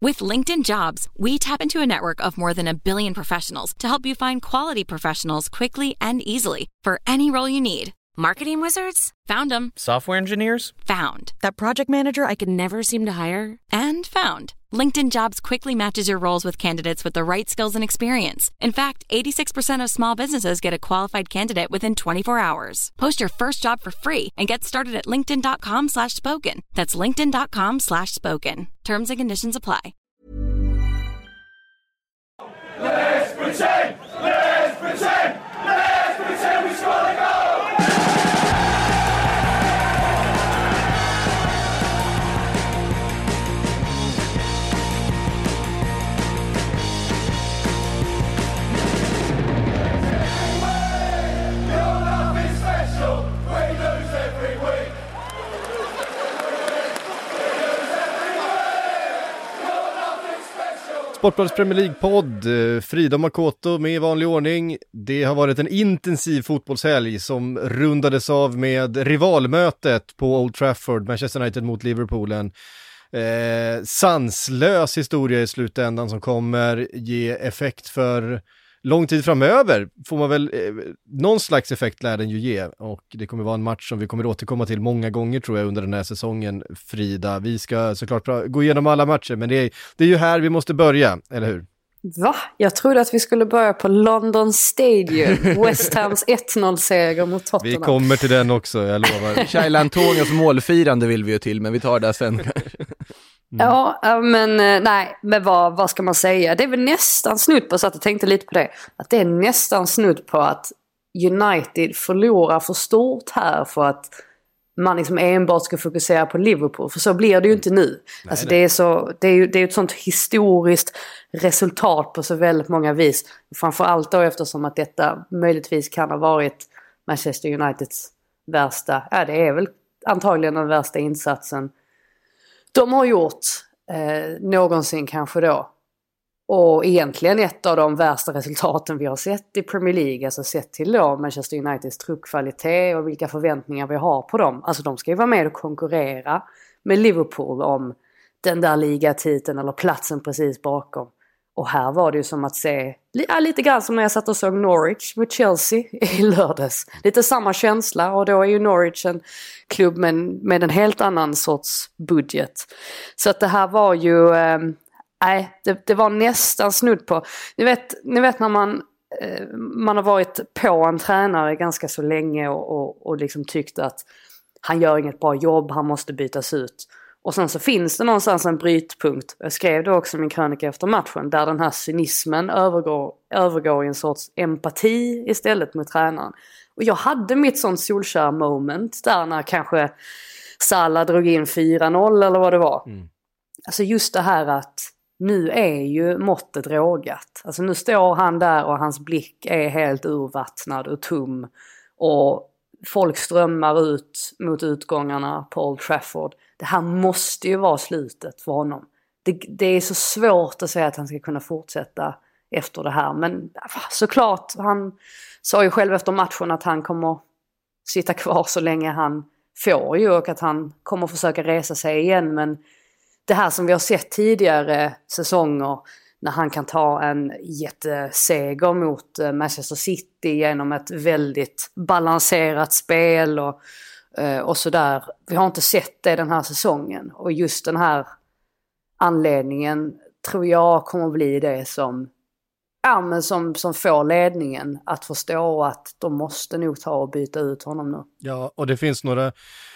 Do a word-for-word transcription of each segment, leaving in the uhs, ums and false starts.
With LinkedIn Jobs, we tap into a network of more than a billion professionals to help you find quality professionals quickly and easily for any role you need. Marketing wizards? Found them. Software engineers? Found. That project manager I could never seem to hire? And found. LinkedIn Jobs quickly matches your roles with candidates with the right skills and experience. In fact, eighty-six percent of small businesses get a qualified candidate within twenty-four hours. Post your first job for free and get started at linkedin.com slash spoken. That's linkedin.com slash spoken. Terms and conditions apply. Let's pretend! Let's pretend! Let's pretend we score the goal! Sportbladets Premier League-podd, Frida Makoto med i vanlig ordning. Det har varit en intensiv fotbollshelg som rundades av med rivalmötet på Old Trafford, Manchester United mot Liverpool. En eh, sanslös historia i slutändan som kommer ge effekt för lång tid framöver. Får man väl, eh, någon slags effekt lär den ju ge, och det kommer vara en match som vi kommer återkomma till många gånger tror jag under den här säsongen, Frida. Vi ska såklart pra- gå igenom alla matcher, men det är, det är ju här vi måste börja, eller hur? Va? Jag trodde att vi skulle börja på London Stadium, West Hams ett noll-seger mot Tottenham. Vi kommer till den också, jag lovar. Shaila Antonios målfirande vill vi ju till, men vi tar det sen. Mm. Ja, men nej, men vad, vad ska man säga? Det är väl nästan snudd på, så att jag tänkte lite på det, att det är nästan snudd på att United förlorar för stort här för att man liksom enbart ska fokusera på Liverpool, för så blir det ju inte nu. Nej, alltså det är så, det är ju det är ett sånt historiskt resultat på så väldigt många vis, framförallt då eftersom att detta möjligtvis kan ha varit Manchester Uniteds värsta, ja det är väl antagligen den värsta insatsen de har gjort eh, någonsin kanske då. Och egentligen ett av de värsta resultaten vi har sett i Premier League. Alltså sett till då Manchester Uniteds truppkvalitet och vilka förväntningar vi har på dem. Alltså de ska ju vara med och konkurrera med Liverpool om den där ligatiteln eller platsen precis bakom. Och här var det ju som att se, ja, lite grann som när jag satt och såg Norwich mot Chelsea i lördags. Lite samma känsla, och då är ju Norwich en klubb med, med en helt annan sorts budget. Så att det här var ju, nej, äh, det, det var nästan snudd på. Ni vet, ni vet när man, äh, man har varit på en tränare ganska så länge och, och, och liksom tyckt att han gör inget bra jobb, han måste bytas ut. Och sen så finns det någonstans en brytpunkt. Jag skrev det också i min krönika efter matchen, där den här cynismen övergår, övergår i en sorts empati istället med tränaren. Och jag hade mitt sånt Solskjaer moment där när kanske Salah drog in fyra noll eller vad det var. Mm. Alltså just det här att nu är ju måttet rågat. Alltså nu står han där och hans blick är helt urvattnad och tom. Och folk strömmar ut mot utgångarna på Old Trafford. Det här måste ju vara slutet för honom. Det, det är så svårt att säga att han ska kunna fortsätta efter det här. Men såklart, han sa ju själv efter matchen att han kommer sitta kvar så länge han får ju, och att han kommer försöka resa sig igen. Men det här som vi har sett tidigare säsonger, när han kan ta en jätteseger mot Manchester City genom ett väldigt balanserat spel och, och sådär. Vi har inte sett det den här säsongen. Och just den här anledningen tror jag kommer bli det som, ja, men som, som får ledningen att förstå att de måste nog ta och byta ut honom nu. Ja, och det finns några...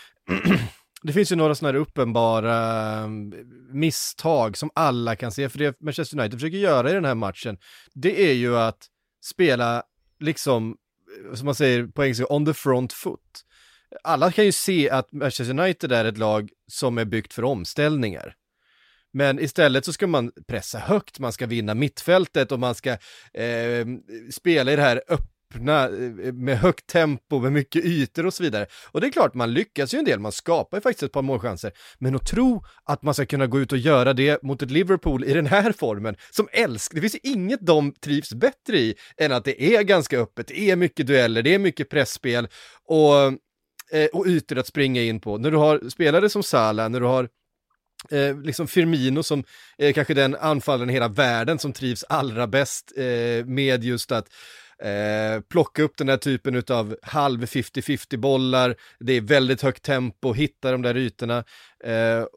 Det finns ju några sådana här uppenbara misstag som alla kan se, för det Manchester United försöker göra i den här matchen, det är ju att spela liksom, som man säger på engelska, on the front foot. Alla kan ju se att Manchester United är ett lag som är byggt för omställningar. Men istället så ska man pressa högt, man ska vinna mittfältet och man ska eh, spela i det här öppna med högt tempo, med mycket ytor och så vidare. Och det är klart, man lyckas ju en del, man skapar ju faktiskt ett par målchanser, men att tro att man ska kunna gå ut och göra det mot ett Liverpool i den här formen, som älskar, det finns ju inget de trivs bättre i än att det är ganska öppet, det är mycket dueller, det är mycket pressspel och, eh, och ytor att springa in på. När du har spelare som Salah, när du har Eh, liksom Firmino som är kanske den anfallaren i hela världen som trivs allra bäst eh, med just att eh, plocka upp den här typen av halv femtio femtio bollar, det är väldigt högt tempo, hitta de där ytorna eh,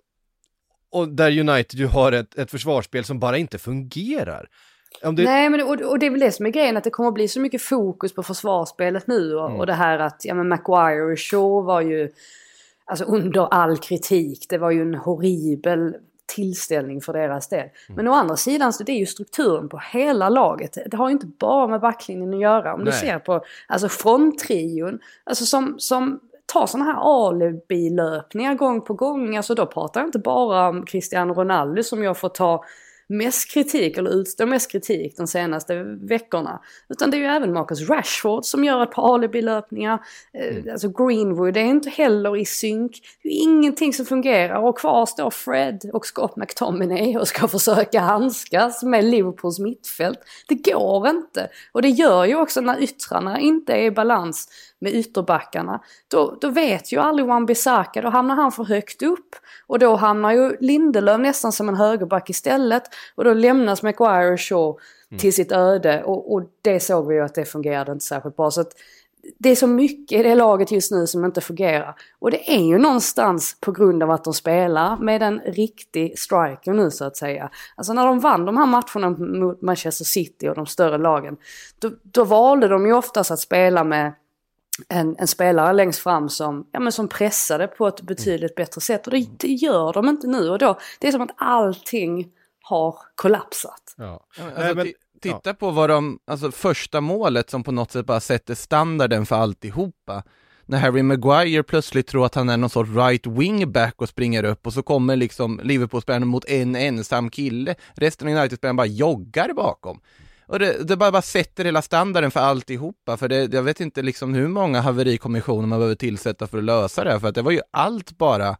och där United ju har ett, ett försvarsspel som bara inte fungerar. Om det... Nej, men och, och det är väl det som är grejen, att det kommer att bli så mycket fokus på försvarsspelet nu och, mm. och det här att ja, men Maguire och Shaw var ju alltså under all kritik, det var ju en horribel tillställning för deras del. Mm. Men å andra sidan så det är ju strukturen på hela laget. Det har ju inte bara med backlinjen att göra. Om Nej. Du ser på alltså fronttrion, alltså som, som tar sådana här alibi-löpningar gång på gång. Alltså då pratar jag inte bara om Cristiano Ronaldo som jag får ta mest kritik eller utstår mest kritik de senaste veckorna, utan det är ju även Marcus Rashford som gör ett par alibi-löpningar. Mm. Alltså Greenwood är inte heller i synk, det är ingenting som fungerar och kvar står Fred och Scott McTominay och ska försöka handskas med Liverpools mittfält. Det går inte, och det gör ju också när yttrarna inte är i balans med ytterbackarna, då, då vet ju aldrig Wan-Bissaka, då hamnar han för högt upp och då hamnar ju Lindelöf nästan som en högerback istället och då lämnas Maguire och Shaw mm. till sitt öde och, och det såg vi ju att det fungerade inte särskilt bra, så att det är så mycket i det laget just nu som inte fungerar, och det är ju någonstans på grund av att de spelar med en riktig striker nu så att säga. Alltså när de vann de här matcherna mot Manchester City och de större lagen, då, då valde de ju oftast att spela med En, en spelare längst fram som, ja, men som pressade på ett betydligt bättre sätt, och det, det gör de inte nu, och då det är som att allting har kollapsat. Ja. Alltså, men, titta ja. på vad de, alltså första målet som på något sätt bara sätter standarden för alltihopa. När Harry Maguire plötsligt tror att han är någon sorts right wingback och springer upp, och så kommer liksom Liverpool-spelaren mot en ensam kille. Resten av United-spelaren bara joggar bakom. Och det, det bara, bara sätter hela standarden för alltihopa. För det, jag vet inte liksom hur många haverikommissioner man behöver tillsätta för att lösa det här. För att det var ju allt bara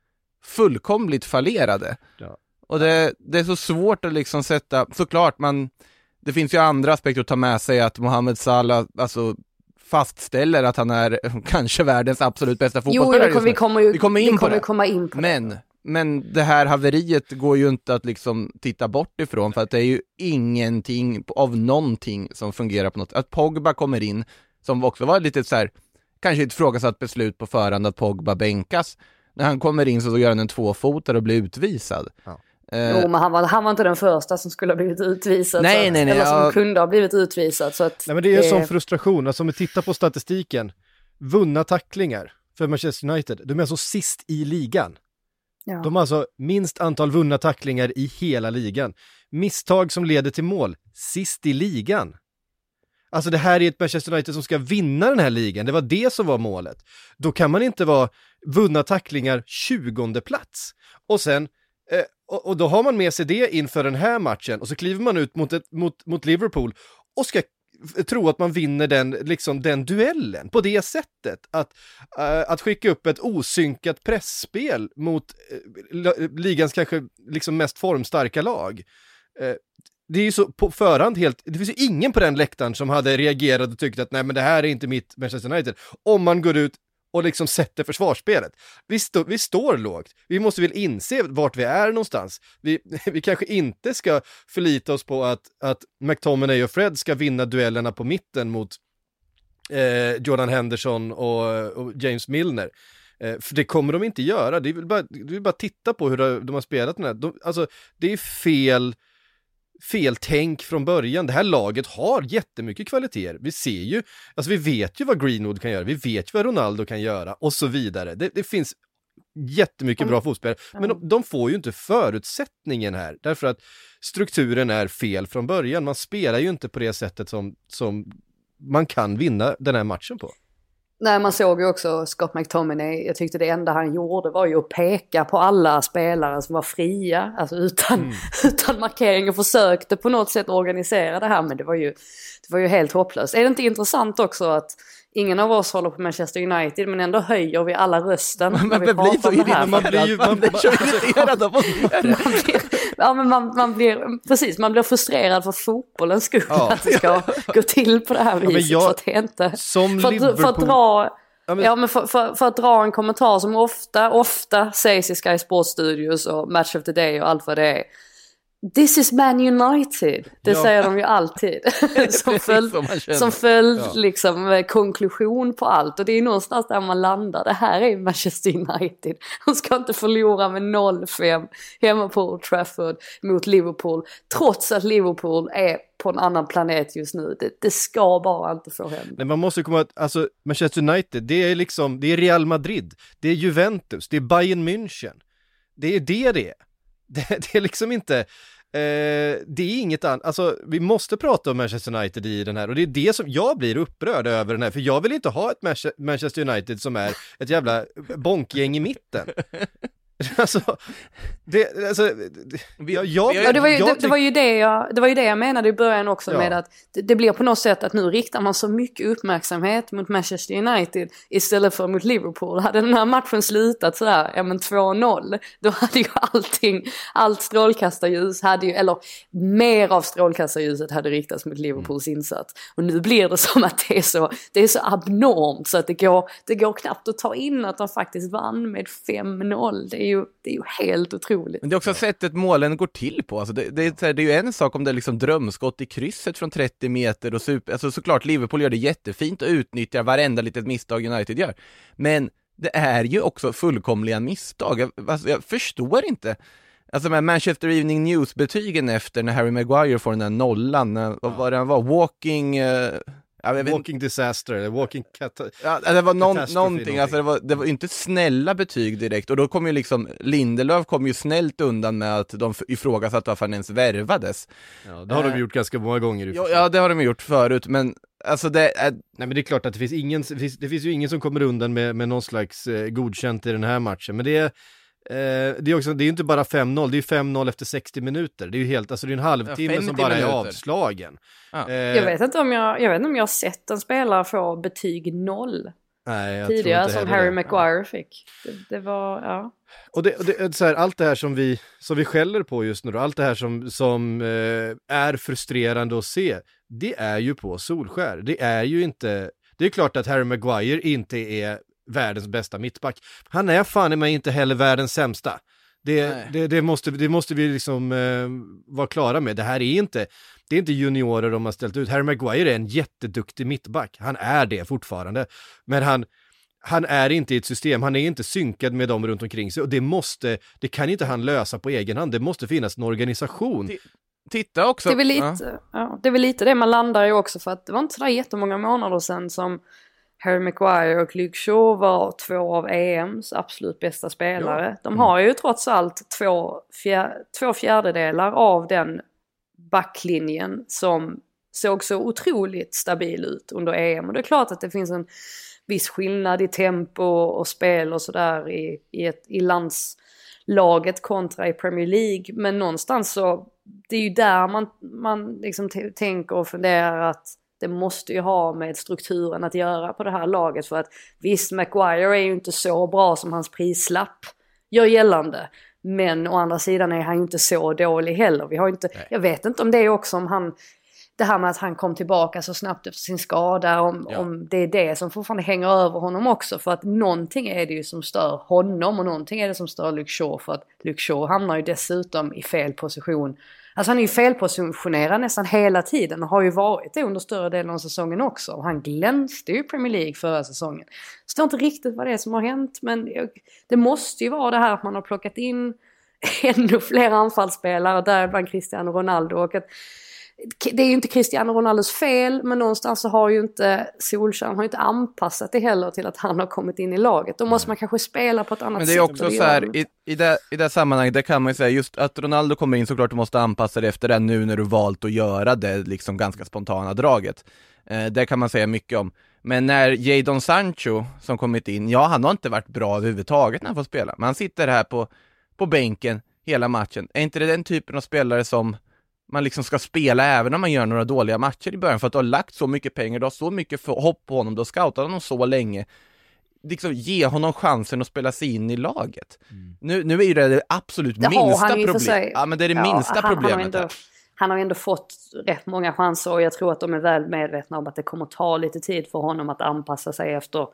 fullkomligt fallerade. Ja. Och det, det är så svårt att liksom sätta... Såklart, man, det finns ju andra aspekter att ta med sig. Att Mohamed Salah alltså, fastställer att han är kanske världens absolut bästa fotbollsspelare. Jo, vi kommer ju vi kommer in vi på kommer det. Komma in på Men... det. Men det här haveriet går ju inte att liksom titta bort ifrån, för att det är ju ingenting av någonting som fungerar på något. Att Pogba kommer in, som också var lite så här, kanske ett frågasatt beslut på förhand att Pogba bänkas. När han kommer in så gör han en tvåfotare och blir utvisad. Ja. Eh, jo, men han var, han var inte den första som skulle ha blivit utvisad. Nej, så att, nej, nej. Eller som ja. kunde ha blivit utvisad. Så att nej, men det är ju det... sån frustration. Alltså om vi tittar på statistiken. Vunna tacklingar för Manchester United. De är alltså sist i ligan. Ja. De har alltså minst antal vunna tacklingar i hela ligan. Misstag som leder till mål, sist i ligan. Alltså det här är ett Manchester United som ska vinna den här ligan. Det var det som var målet. Då kan man inte vara vunna tacklingar tjugonde plats. Och sen, eh, och, och då har man med sig det inför den här matchen. Och så kliver man ut mot, ett, mot, mot Liverpool och ska tro att man vinner den, liksom, den duellen på det sättet. Att, uh, att skicka upp ett osynkat pressspel mot uh, ligans kanske liksom mest formstarka lag. Uh, det är ju så på förhand helt, det finns ju ingen på den läktaren som hade reagerat och tyckt att nej, men det här är inte mitt Manchester United. Om man går ut och liksom sätter försvarsspelet. Vi, stå, vi står lågt. Vi måste väl inse vart vi är någonstans. Vi, vi kanske inte ska förlita oss på att, att McTominay och Fred ska vinna duellerna på mitten mot eh, Jordan Henderson och, och James Milner. Eh, för det kommer de inte göra. Det är väl bara, det är bara titta på hur de, de har spelat den här. De, alltså, det är fel... fel tänk från början. Det här laget har jättemycket kvaliteter. Vi ser ju, alltså vi vet ju vad Greenwood kan göra, vi vet ju vad Ronaldo kan göra och så vidare. Det, det finns jättemycket mm. bra fotbollsspelare, men de, de får ju inte förutsättningen här, därför att strukturen är fel från början. Man spelar ju inte på det sättet som, som man kan vinna den här matchen på. Nej, man såg ju också Scott McTominay. Jag tyckte det enda han gjorde var ju att peka på alla spelare som var fria. Alltså utan, mm. utan markering, och försökte på något sätt organisera det här. Men det var ju, det var ju helt hopplöst. Är det inte intressant också att ingen av oss håller på Manchester United, men ändå höjer vi alla rösten men när vi pratar om det här? Man blir ju man blir så irriterad av oss. Ja, men man, man blir, precis, man blir frustrerad för fotbollens skull, ja. Att det ska gå till på det här viset. Ja, jag, för att det inte, som för, Liverpool... för att dra, Ja, men, ja, men för, för, för att dra en kommentar som ofta, ofta sägs i Sky Sports Studios och Match of the Day och allt vad det är. This is Man United. Det ja. säger de ju alltid. som följd, som följd ja. liksom, konklusion på allt. Och det är någonstans där man landar. Det här är Manchester United. De ska inte förlora med noll fem hemma på Old Trafford mot Liverpool. Trots att Liverpool är på en annan planet just nu. Det, det ska bara inte få hända. Men man måste komma att, alltså Manchester United, det är liksom, det är Real Madrid. Det är Juventus. Det är Bayern München. Det är det det är. Det, det är liksom inte, eh, det är inget annat, alltså vi måste prata om Manchester United i den här, och det är det som jag blir upprörd över den här, för jag vill inte ha ett Manchester United som är ett jävla bonkgäng i mitten. Alltså, det, alltså det, jag, jag, ja, det, var ju, jag det, det, var ju det, jag, det var ju det jag menade i början också ja. med att det, det blir på något sätt att nu riktar man så mycket uppmärksamhet mot Manchester United istället för mot Liverpool. Hade den här matchen slutat sådär, ja men två noll, då hade ju allting, allt strålkastarljus hade ju, eller mer av strålkastarljuset hade riktats mot Liverpools mm. insats. Och nu blir det som att det är så, det är så abnormt så att det går, det går knappt att ta in att de faktiskt vann med fem noll. Det är ju, det är ju helt otroligt. Men det är också sättet målen går till på. Alltså det, det, är, det är ju en sak om det är liksom drömskott i krysset från trettio meter och super, alltså såklart Liverpool gör det jättefint och utnyttjar varenda litet misstag United gör. Men det är ju också fullkomliga misstag. Jag, alltså jag förstår inte. Alltså med Manchester Evening News-betygen efter när Harry Maguire får den där nollan, när, vad var det han var? Walking... Uh, walking disaster eller walking cat- ja, det var någon, någonting, alltså det var, det var inte snälla betyg direkt, och då kom ju liksom Lindelöf kom ju snällt undan med att de ifrågasatte varför han ens värvades. Ja, det har äh, de gjort ganska många gånger. Ja, ja, det har de gjort förut, men alltså det är... Nej, men det är klart att det finns ingen, det finns, det finns ju ingen som kommer undan med, med någon slags eh, godkänt i den här matchen, men det är Eh, det är också, det är ju inte bara fem noll, det är fem noll efter sextio minuter. Det är ju helt, alltså det är en halvtimme ja, som bara minuter. Är avslagen. Ja. Eh, jag vet inte om jag, jag vet inte om jag har sett en spelare få betyg noll. Nej, jag tidigare tror inte som Harry det. Maguire fick. Det, det var, ja. Och det, och det så här, allt det här som vi, som vi skäller på just nu då, allt det här som, som eh, är frustrerande att se, det är ju på Solskär. Det är ju inte, det är klart att Harry Maguire inte är världens bästa mittback. Han är fan i mig inte heller världens sämsta. Det, det, det, måste, det måste vi liksom eh, vara klara med. Det här är inte, det är inte juniorer de har ställt ut. Harry Maguire är en jätteduktig mittback. Han är det fortfarande. Men han, han är inte i ett system. Han är inte synkad med dem runt omkring sig. Och det måste, det kan inte han lösa på egen hand. Det måste finnas en organisation. T- titta också. Det är väl lite, ja. Ja, det är väl lite det man landar i också, för att det var inte så där jättemånga månader sedan som Harry Maguire och Luke Shaw var två av E M:s absolut bästa spelare. Ja. De har ju trots allt två, fjär, två fjärdedelar av den backlinjen som såg så otroligt stabil ut under E M. Och det är klart att det finns en viss skillnad i tempo och spel och sådär i, i, ett, i landslaget kontra i Premier League. Men någonstans så, det är ju där man, man liksom t- tänker och funderar att det måste ju ha med strukturen att göra på det här laget, för att visst, Maguire är ju inte så bra som hans prislapp gör gällande, men å andra sidan är han ju inte så dålig heller. Vi har inte, jag vet inte om det är också om han, det här med att han kom tillbaka så snabbt efter sin skada, om, ja. om det är det som fortfarande hänger över honom också, för att någonting är det ju som stör honom och någonting är det som stör Luke Shaw, för att Luke Shaw hamnar ju dessutom i fel position. Alltså han är ju felpositionerad nästan hela tiden och har ju varit det under större delen av säsongen också. Och han glänste ju i Premier League förra säsongen. Så det är inte riktigt vad det är som har hänt, men det måste ju vara det här att man har plockat in ännu fler anfallsspelare, däribland Cristiano Ronaldo, och att det är ju inte Cristiano Ronaldos fel, men någonstans så har ju inte Solskjaer har ju inte anpassat det heller till att han har kommit in i laget. Då måste man kanske spela på ett annat sätt. Men det är också så här, i, i, det, i det sammanhanget, där kan man ju säga just att Ronaldo kommer in, såklart du måste anpassa det efter det nu när du valt att göra det liksom ganska spontana draget. Eh, det kan man säga mycket om. Men när Jadon Sancho som kommit in, ja han har inte varit bra överhuvudtaget när han får spela. Men han sitter här på, på bänken hela matchen. Är inte det den typen av spelare som man liksom ska spela även om man gör några dåliga matcher i början, för att du har lagt så mycket pengar, du har så mycket hopp på honom, du har scoutat honom så länge, liksom ge honom chansen att spela sig in i laget. Mm. Nu, nu är ju det det absolut det minsta problemet. Ja, men det är det ja, minsta han, problemet. Han har, ändå, han har ändå fått rätt många chanser, och jag tror att de är väl medvetna om att det kommer ta lite tid för honom att anpassa sig efter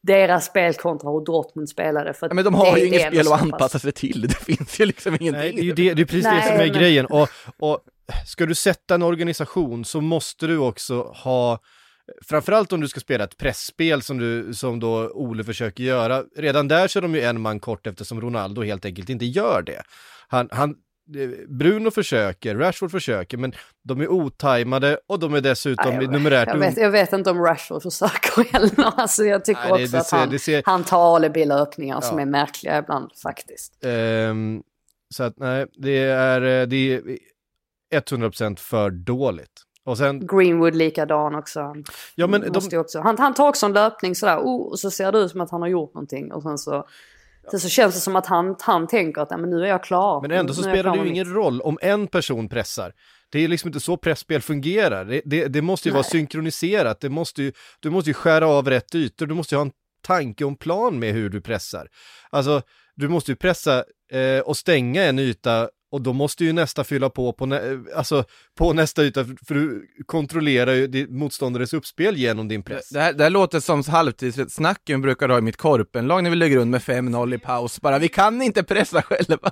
deras spel kontra hur Dortmund spelade. För ja, men de har det, ju inget spel att anpassa pass. sig till. Det finns ju liksom ingenting. Nej, det är ju det, det är precis Nej, det som är men... grejen. Och, och ska du sätta en organisation så måste du också ha, framförallt om du ska spela ett pressspel som, du, som då Ole försöker göra. Redan där så är de ju en man kort eftersom Ronaldo helt enkelt inte gör det. Han, han, Bruno försöker, Rashford försöker, men de är otajmade och de är dessutom Nej, jag, numerärt... Jag vet, jag vet inte om Rashford försöker heller. Alltså jag tycker Nej, också det, det att ser, han, det ser... han tar alibi-löpningar ja. som är märkliga ibland faktiskt. Um, så att nej, det är, det är hundra procent för dåligt. Och sen... Greenwood likadan också. Ja, men de... också. Han, han tar också en löpning sådär, oh, och så ser det ut som att han har gjort någonting. Och sen så, sen så känns det som att han, han tänker att men nu är jag klar. Men ändå så spelar det ju ingen roll om en person pressar. Det är liksom inte så pressspel fungerar. Det, det, det måste ju Nej. vara synkroniserat. Det måste ju, du måste ju skära av rätt ytor. Du måste ju ha en tanke och en plan med hur du pressar. Alltså, du måste ju pressa eh, och stänga en yta. Och då måste ju nästa fylla på på, nä- alltså, på nästa yta för du kontrollerar ju din motståndares uppspel genom din press. Det här, det här låter som halvtidssnacken brukar ha i mitt korpenlag när vi lägger rund med fem noll i paus. Bara, vi kan inte pressa själva.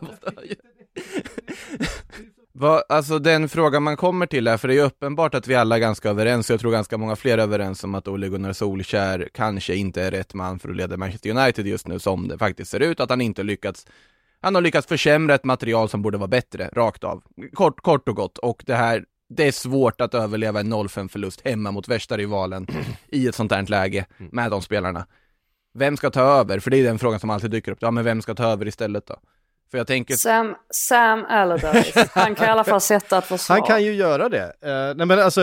Va, alltså den frågan man kommer till är, för det är ju uppenbart att vi alla är ganska överens, och jag tror ganska många fler är överens om att Ole Gunnar Solskjær kanske inte är rätt man för att leda Manchester United just nu som det faktiskt ser ut, att han inte lyckats Han har lyckats försämra ett material som borde vara bättre, rakt av. Kort, kort och gott. Och det här, det är svårt att överleva en noll fem-förlust hemma mot värsta rivalen i ett sånt här läge med de spelarna. Vem ska ta över? För det är den frågan som alltid dyker upp. Ja, men vem ska ta över istället då? För jag tänker... Sam, Sam Allardyce. Han kan i alla fall sätta ett försvar. Han kan ju göra det. Uh, nej men alltså...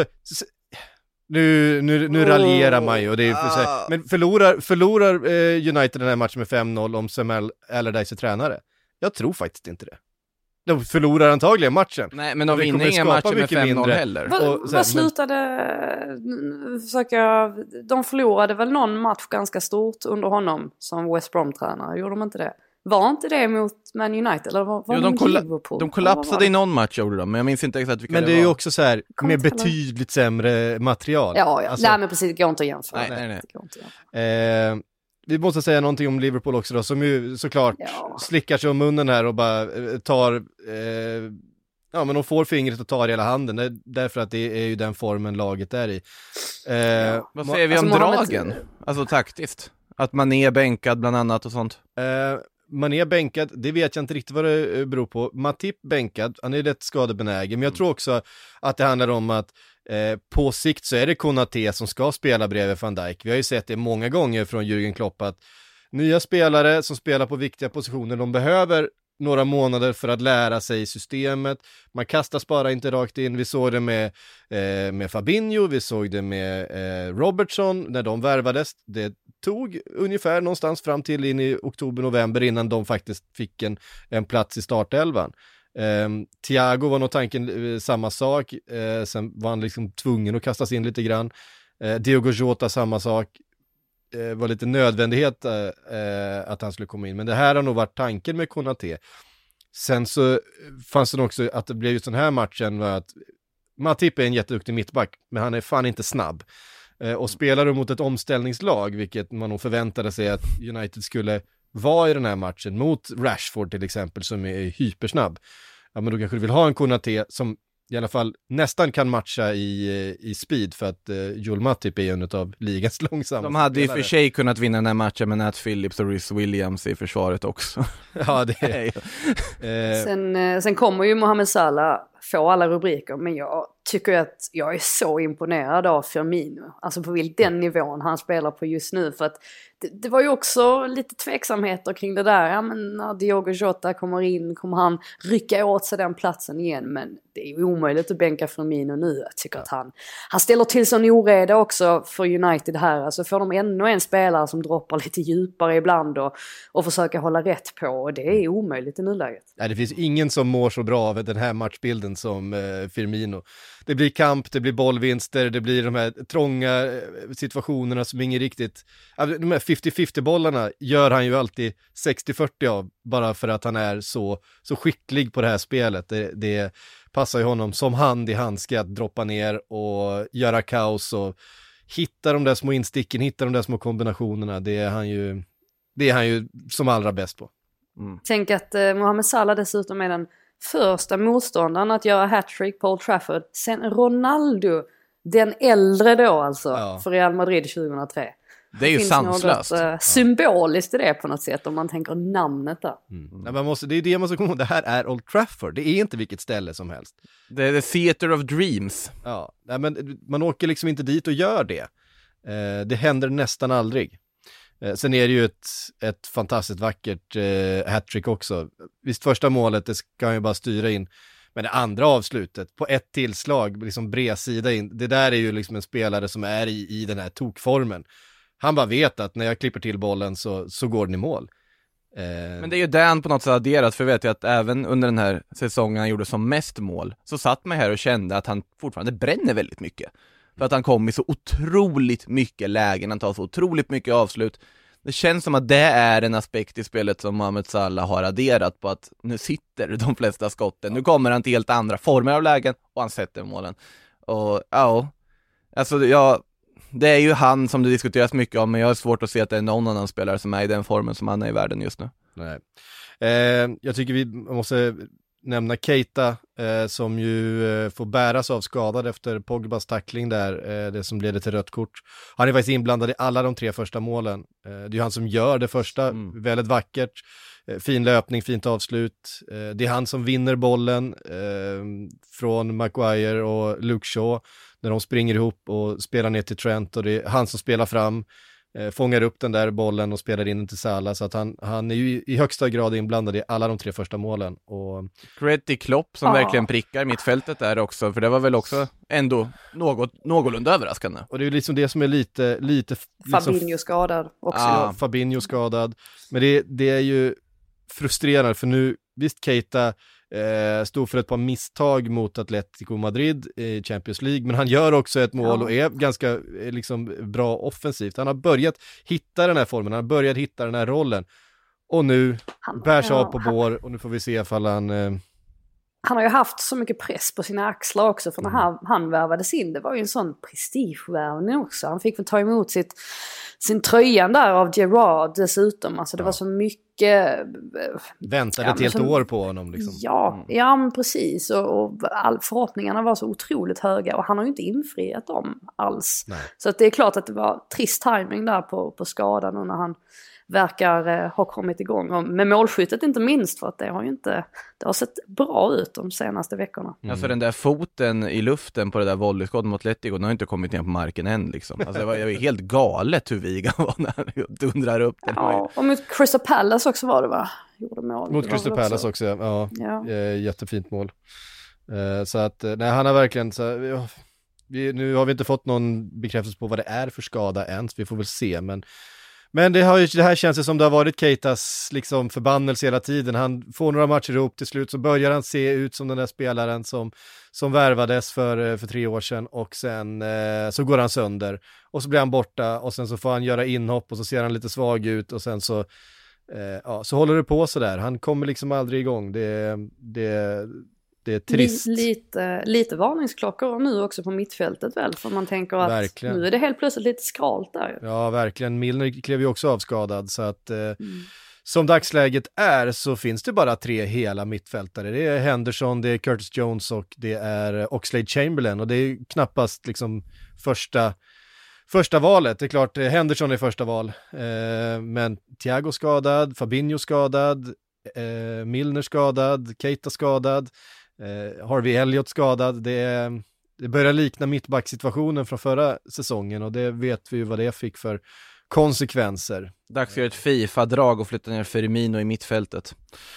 Nu, nu, nu oh. raljerar man ju och det är för sig. Men förlorar, förlorar uh, United den här matchen med fem noll om Sam Allardyce är tränare? Jag tror faktiskt inte det. De förlorar antagligen matchen. Nej, men de vinner inga matcher med fem noll heller. Vad va slutade... Men... Försöka... De förlorade väl någon match ganska stort under honom som West Brom-tränare. Gjorde de inte det? Var inte det mot Man United? Eller var, var jo, de, kolla- de kollapsade i någon match, gjorde de. Men jag minns inte exakt vilka men det, det är ju var. också så här med betydligt sämre material. Ja, ja. Alltså... nej men precis. Det går inte att jämföra. Nej, nej, nej. Det går inte att jämföra. Eh... Vi måste säga någonting om Liverpool också då, som ju såklart ja. slickar sig om munnen här och bara eh, tar, eh, ja men de får fingret och tar hela handen, det, därför att det är ju den formen laget är i. Eh, ja. Vad säger vi om alltså, dragen? Mohamed... Alltså taktiskt. Att man är bänkad bland annat och sånt. Eh, man är bänkad, det vet jag inte riktigt vad det beror på. Matip bänkad, han är rätt skadebenägen, men jag tror också att det handlar om att Eh, på sikt så är det Konaté som ska spela bredvid Van Dijk. Vi har ju sett det många gånger från Jürgen Klopp att nya spelare som spelar på viktiga positioner, de behöver några månader för att lära sig systemet. Man kastas bara inte rakt in. Vi såg det med, eh, med Fabinho, vi såg det med eh, Robertson när de värvades. Det tog ungefär någonstans fram till in i oktober-november innan de faktiskt fick en, en plats i startelvan. Eh, Thiago var nog tanken eh, samma sak, eh, sen var han liksom tvungen att kastas in lite grann. eh, Diogo Jota samma sak, eh, var lite nödvändighet eh, att han skulle komma in, men det här har nog varit tanken med Konaté. Sen så fanns det också att det blev just den här matchen var att Matip är en jätteduktig mittback, men han är fan inte snabb. eh, och spelar du mot ett omställningslag, vilket man nog förväntade sig att United skulle vara i den här matchen mot Rashford till exempel, som är hypersnabb, ja men då kanske du vill ha en Konaté som i alla fall nästan kan matcha i, i speed, för att uh, Joel Matip är en av ligans långsamma. De hade i och för sig kunnat vinna den här matchen med Nat Phillips och Rhys Williams i försvaret också. Ja, det är eh. sen, sen kommer ju Mohamed Salah få alla rubriker, men jag tycker att jag är så imponerad av Firmino. Alltså på vilken nivån han spelar på just nu, för att det, det var ju också lite tveksamheter kring det där. Ja, men när Diogo Jota kommer in, kommer han rycka åt sig den platsen igen, men det är ju omöjligt att bänka Firmino nu. Jag tycker att han, han ställer till sån oreda också för United här. Alltså får de ännu en spelare som droppar lite djupare ibland och, och försöker hålla rätt på, och det är omöjligt i nuläget. Nej, det finns ingen som mår så bra av den här matchbilden som eh, Firmino. Det blir kamp, det blir bollvinster, det blir de här trånga situationerna som ingen riktigt... De här femtio-femtio bollarna gör han ju alltid sextio fyrtio av, bara för att han är så, så skicklig på det här spelet. Det, det passar ju honom som hand i handske att droppa ner och göra kaos och hitta de där små insticken, hitta de där små kombinationerna, det är han ju, det är han ju som allra bäst på. Mm. Tänk att eh, Mohamed Salah dessutom är den första motståndaren att göra hattrick på Old Trafford sen Ronaldo, den äldre då alltså, ja. för Real Madrid tjugohundratre. Det är ju sanslöst. Något, uh, symboliskt i det på något sätt om man tänker namnet där. Mm. Nej, man måste, det är det man ska komma ihåg. Det här är Old Trafford. Det är inte vilket ställe som helst. Det är the theater of dreams. Ja, nej, men man åker liksom inte dit och gör det. Eh, det händer nästan aldrig. Eh, sen är det ju ett, ett fantastiskt vackert eh, hattrick också. Visst, första målet, det ska han ju bara styra in. Men det andra avslutet, på ett tillslag, liksom bredsida in. Det där är ju liksom en spelare som är i, i den här tokformen. Han bara vet att när jag klipper till bollen så, så går den i mål. Eh... Men det är ju det han på något sätt adderat, för vet jag att även under den här säsongen han gjorde som mest mål, så satt man här och kände att han fortfarande bränner väldigt mycket. För att han kom i så otroligt mycket lägen, han tar så otroligt mycket avslut. Det känns som att det är en aspekt i spelet som Mohamed Salah har adderat på, att nu sitter de flesta skotten. Nu kommer han till helt andra former av lägen och han sätter målen. Och ja, alltså jag... Det är ju han som det diskuteras mycket om, men jag har svårt att se att det är någon annan spelare som är i den formen som han är i världen just nu. Nej. Eh, jag tycker vi måste nämna Keita eh, som ju eh, får bäras av skadad efter Pogbas tackling där, eh, det som leder till rött kort. Han är faktiskt inblandad i alla de tre första målen. Eh, det är ju han som gör det första, mm. väldigt vackert. Eh, fin löpning, fint avslut. Eh, det är han som vinner bollen eh, från Maguire och Luke Shaw när de springer ihop och spelar ner till Trent, och det är han som spelar fram, eh, fångar upp den där bollen och spelar in den till Salah, så att han, han är ju i, i högsta grad inblandad i alla de tre första målen. Och... Cred till Klopp som ah. verkligen prickar mittfältet där också, för det var väl också ändå något, någorlunda överraskande. Och det är liksom det som är lite... lite liksom... Fabinho skadad också. Ja, Fabinho skadad. Men det, det är ju frustrerande, för nu, visst Keita Eh, stod för ett par misstag mot Atletico Madrid i Champions League, men han gör också ett mål ja. och är ganska är liksom bra offensivt. Han har börjat hitta den här formen, han har börjat hitta den här rollen, och nu han, bärs ja, av på bår, och nu får vi se ifall han eh... han har ju haft så mycket press på sina axlar också, för när mm. han, han värvades in, det var ju en sån prestigevärvning också. Han fick väl ta emot sitt, sin tröjan där av Gerrard dessutom. Alltså det ja. var så mycket... Väntade ja, ett helt så, år på honom liksom. Ja, mm. ja men precis. Och, och all, förhoppningarna var så otroligt höga, och han har ju inte infriat dem alls. Nej. Så att det är klart att det var trist timing där på, på skadan, och när han verkar eh, ha kommit igång. Och med målskyttet inte minst, för att det har ju inte det har sett bra ut de senaste veckorna. Mm. Alltså den där foten i luften på det där volleyskottet mot Atletico, den har inte kommit ner på marken än liksom. Alltså det var, det var helt galet hur Viga var när han dundrar upp den. Ja, och mot Crystal Palace också var det, va? Gjorde mål. Mot Crystal Palace också, också ja. ja. Eh, jättefint mål. Eh, så att, nej, han har verkligen så, ja, vi, nu har vi inte fått någon bekräftelse på vad det är för skada ens, vi får väl se, men Men det, har ju, det här känns det som det har varit Keitas liksom förbannelse hela tiden. Han får några matcher ihop, till slut så börjar han se ut som den där spelaren som, som värvades för, för tre år sedan, och sen eh, så går han sönder och så blir han borta, och sen så får han göra inhopp och så ser han lite svag ut, och sen så, eh, ja, så håller det på så där. Han kommer liksom aldrig igång. Det, det, det är trist. Lite, lite varningsklockor nu också på mittfältet väl, för man tänker att verkligen. Nu är det helt plötsligt lite skralt där. Ja, verkligen. Milner klev ju också avskadad, så att eh, mm. som dagsläget är så finns det bara tre hela mittfältare. Det är Henderson, det är Curtis Jones och det är Oxlade-Chamberlain, och det är knappast liksom första första valet. Det är klart Henderson är första val, eh, men Thiago skadad, Fabinho skadad, eh, Milner skadad, Keita skadad, Eh, Harvey Elliott skadad. Det, det börjar likna mittbacksituationen från förra säsongen, och det vet vi ju vad det fick för konsekvenser. Dags att göra ett FIFA-drag och flytta ner Firmino i mittfältet.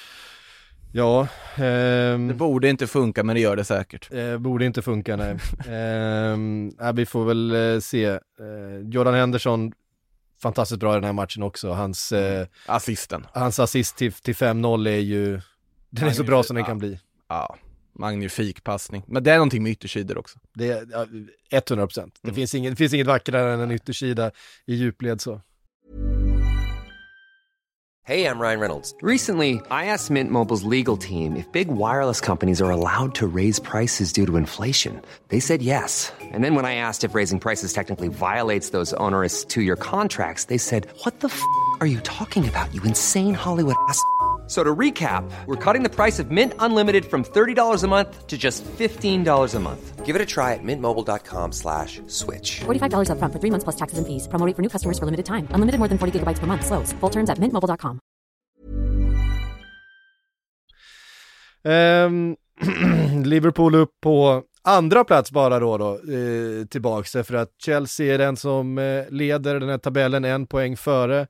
Ja. Ehm, det borde inte funka, men det gör det säkert. Eh, borde inte funka, nej. ehm, ja, vi får väl eh, se. Eh, Jordan Henderson, fantastiskt bra i den här matchen också. Hans, eh, Assisten. Hans assist till, till fem noll är ju, den är så bra som den kan bli. Ja, magnifik passning. Men det är någonting med yttersidor också. Det är ja, hundra procent. Det, mm. finns inget, det finns inget vackrare än en yttersida i djupled så. Hey, I'm Ryan Reynolds. Recently, I asked Mint Mobile's legal team if big wireless companies are allowed to raise prices due to inflation. They said yes. And then when I asked if raising prices technically violates those onerous two-year contracts, they said, what the f*** are you talking about, you insane Hollywood ass f- So to recap, we're cutting the price of Mint Unlimited from thirty dollars a month to just fifteen dollars a month. Give it a try at mintmobile.com slash switch. forty-five dollars up front for three months plus taxes and fees. Promo rate for new customers for limited time. Unlimited more than forty gigabytes per month. Slows full terms at mint mobile dot com. Um, Liverpool upp på andra plats bara då, då eh, tillbaks, för att Chelsea är den som eh, leder den här tabellen en poäng före.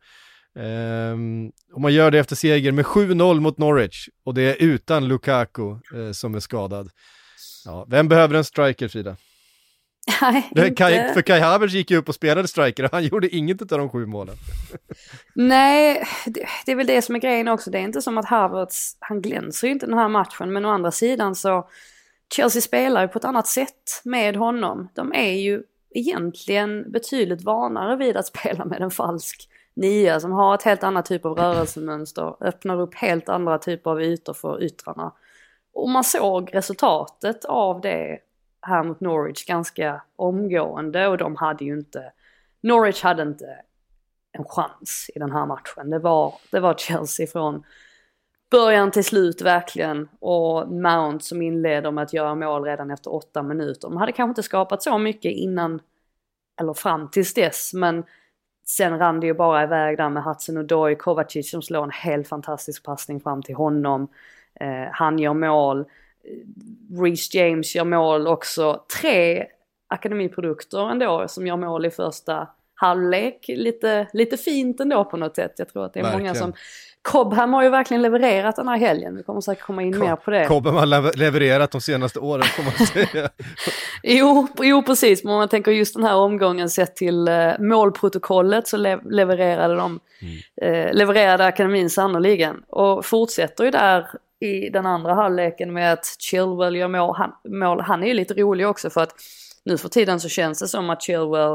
Um, och man gör det efter seger med sju noll mot Norwich, och det är utan Lukaku eh, som är skadad. Ja, vem behöver en striker, Frida? Nej, det, inte. Kai, för Kai Havertz gick ju upp och spelade striker och han gjorde inget av de sju målen. Nej, det, det är väl det som är grejen också. Det är inte som att Havertz, han glänser ju inte den här matchen, men å andra sidan så Chelsea spelar ju på ett annat sätt med honom. De är ju egentligen betydligt vanare vid att spela med en falsk nia som har ett helt annat typ av rörelsemönster, öppnar upp helt andra typer av ytor för yttrarna. Och man såg resultatet av det här mot Norwich ganska omgående, och de hade ju inte, Norwich hade inte en chans i den här matchen. Det var, det var Chelsea från början till slut verkligen, och Mount som inleder med att göra mål redan efter åtta minuter. De hade kanske inte skapat så mycket innan eller fram tills dess, men sen rann det ju bara iväg där med Hudson-Odoi, Kovacic som slår en helt fantastisk passning fram till honom. Eh, han gör mål. Reece James gör mål också. Tre akademiprodukter ändå som gör mål i första halvlek. Lite, lite fint ändå på något sätt. Jag tror att det är verkligen många som... Cobham har ju verkligen levererat den här helgen. Vi kommer säkert komma in Co- mer på det. Cobham har lever- levererat de senaste åren, får man säga. jo, jo, precis. Men om man tänker just den här omgången sett till eh, målprotokollet så le- levererade de mm. eh, levererade akademin sannoliken. Och fortsätter ju där i den andra halvleken med att Chilwell gör mål. Han, mål. Han är ju lite rolig också, för att nu för tiden så känns det som att Chilwell,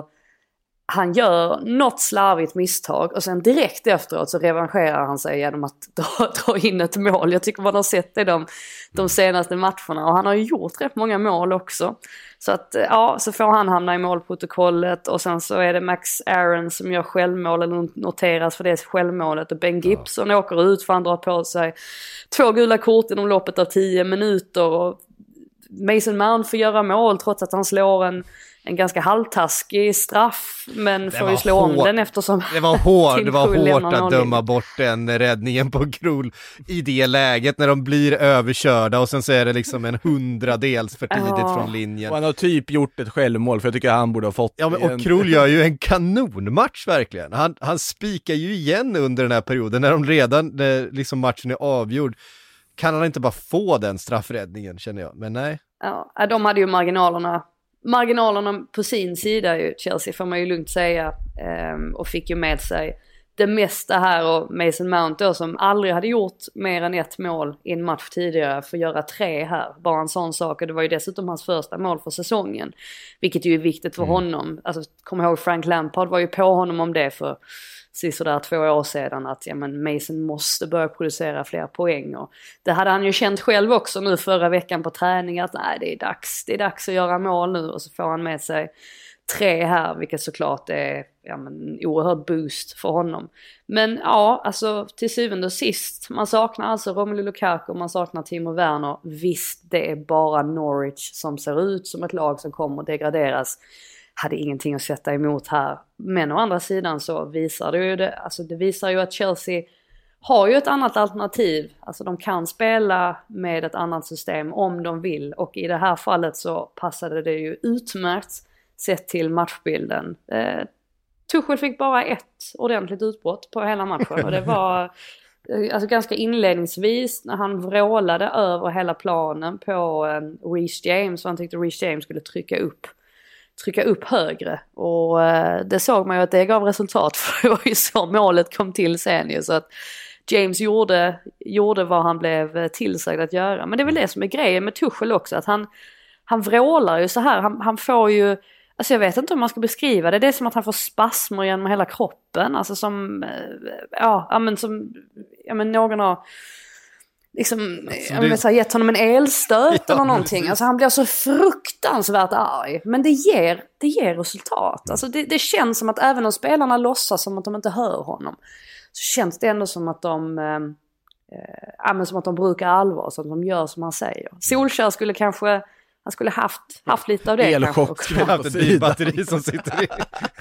han gör något slarvigt misstag och sen direkt efteråt så revanscherar han sig genom att dra, dra in ett mål. Jag tycker man har sett det de, de senaste matcherna, och han har ju gjort rätt många mål också. Så att ja, så får han hamna i målprotokollet, och sen så är det Max Aaron som gör självmål eller noteras för det självmålet, och Ben Gibson ja. åker ut för han drar på sig två gula kort inom loppet av tio minuter, och Mason Mount får göra mål trots att han slår en En ganska halvtaskig straff, men får ju slå om den eftersom... Det var, hår, det var hårt att döma bort den räddningen på Krul i det läget när de blir överkörda, och sen så är det liksom en hundradels för tidigt ja. från linjen. Och han har typ gjort ett självmål, för jag tycker han borde ha fått ja, men, och Krul gör ju en kanonmatch verkligen. Han, han spikar ju igen under den här perioden när de redan, när liksom matchen är avgjord. Kan han inte bara få den straffräddningen, känner jag, men nej. Ja, de hade ju marginalerna Marginalerna på sin sida ju, Chelsea får man ju lugnt säga, um, och fick ju med sig det mesta här, och Mason Mount då, som aldrig hade gjort mer än ett mål i en match tidigare, får göra tre här, bara en sån sak, och det var ju dessutom hans första mål för säsongen, vilket ju är viktigt för mm. honom. Alltså, kom ihåg Frank Lampard var ju på honom om det för sådär två år sedan, att ja, men Mason måste börja producera fler poäng, och det hade han ju känt själv också nu förra veckan på träning, att nej, det är dags, det är dags att göra mål nu, och så får han med sig tre här, vilket såklart är ja, men, oerhörd boost för honom. Men ja, alltså till syvende och sist, man saknar alltså Romelu Lukaku, man saknar Timo Werner. Visst, det är bara Norwich som ser ut som ett lag som kommer att degraderas. Hade ingenting att sätta emot här. Men å andra sidan så visar det ju det, alltså det visar ju att Chelsea har ju ett annat alternativ. Alltså de kan spela med ett annat system om de vill, och i det här fallet så passade det ju utmärkt sett till matchbilden. Eh, Tuchel fick bara ett ordentligt utbrott på hela matchen, och det var alltså ganska inledningsvis när han vrålade över hela planen på eh, Reece James, och han tyckte Reece James skulle trycka upp trycka upp högre, och eh, det såg man ju att det gav resultat, för det var ju så målet kom till sen ju, så att James gjorde, gjorde vad han blev tillsagd att göra. Men det är väl det som är grejen med Tuchel också, att han, han vrålar ju så här, han, han får ju, Alltså jag vet inte om man ska beskriva det. Det är som att han får spasmer genom hela kroppen. Alltså som, ja, ja men som, ja men någon har liksom, alltså, jag vill säga, gett honom en elstöt ja, eller någonting. Alltså han blir så fruktansvärt arg. Men det ger, det ger resultat. Alltså det, det känns som att även om spelarna låtsas som att de inte hör honom, så känns det ändå som att de, eh, ja, men som att de brukar allvar, så att de gör som han säger. Solskjær skulle kanske, han skulle haft, haft lite av det. Elchock skulle ha haft ett bilbatteri som sitter i.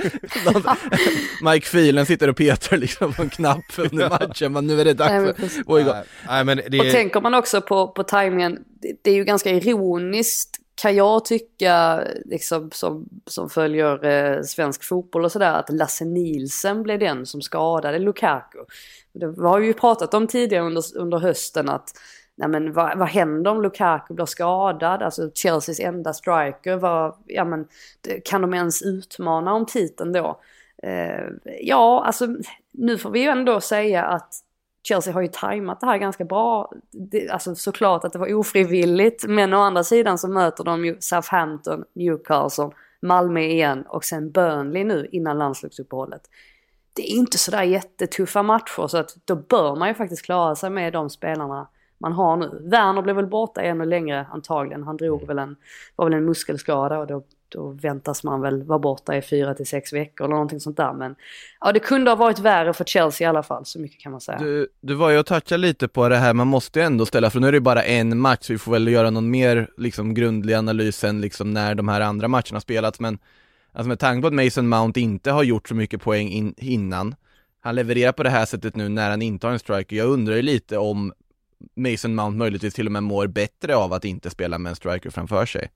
Mike Phelan sitter och petar liksom på en knapp under matchen, men nu är det dags för gå igång. Nej, men det är... Och tänker man också på, på tajmingen, det, det är ju ganska ironiskt kan jag tycka, liksom, som, som följer eh, svensk fotboll och sådär, att Lasse Nielsen blev den som skadade Lukaku. Det har vi ju pratat om tidigare under, under hösten att nej men vad, vad händer om Lukaku blir skadad? Alltså Chelseas enda striker, vad, ja men, kan de ens utmana om titeln då? Eh, ja, alltså nu får vi ju ändå säga att Chelsea har ju tajmat det här ganska bra. Det, alltså såklart att det var ofrivilligt, men å andra sidan så möter de ju Southampton, Newcastle, Malmö igen och sen Burnley nu innan landslagsuppehållet. Det är inte sådär jättetuffa matcher, så att då bör man ju faktiskt klara sig med de spelarna man har nu. Werner blev väl borta ännu längre antagligen. Han drog väl en, var väl en muskelskada och då, då väntas man väl vara borta i fyra till sex veckor eller någonting sånt där. Men ja, det kunde ha varit värre för Chelsea i alla fall, så mycket kan man säga. Du, du var ju och touchade lite på det här, man måste ju ändå ställa, för nu är det bara en match, vi får väl göra någon mer liksom grundlig analys än liksom när de här andra matcherna spelats, men alltså med tanke på att Mason Mount inte har gjort så mycket poäng in, innan, han levererar på det här sättet nu när han inte har en striker. Jag undrar ju lite om Mason Mount möjligtvis till och med mår bättre av att inte spela med en striker framför sig.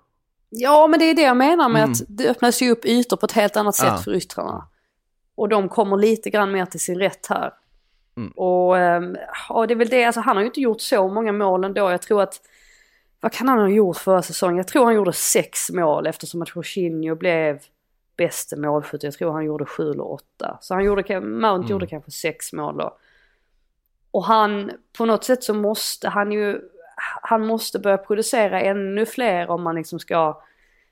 Ja, men det är det jag menar med mm. att det öppnas ju upp ytor på ett helt annat sätt ja. för yttrarna. Och de kommer lite grann mer till sin rätt här. Mm. Och, och det är väl det, alltså han har ju inte gjort så många mål ändå. Jag tror att, vad kan han ha gjort förra säsongen? Jag tror han gjorde sex mål eftersom att Jorginho blev bästa målskytt. Jag tror han gjorde sju eller åtta. Så han gjorde, Mount mm. gjorde kanske sex mål då. Och han, på något sätt så måste han ju, han måste börja producera ännu fler om man liksom ska,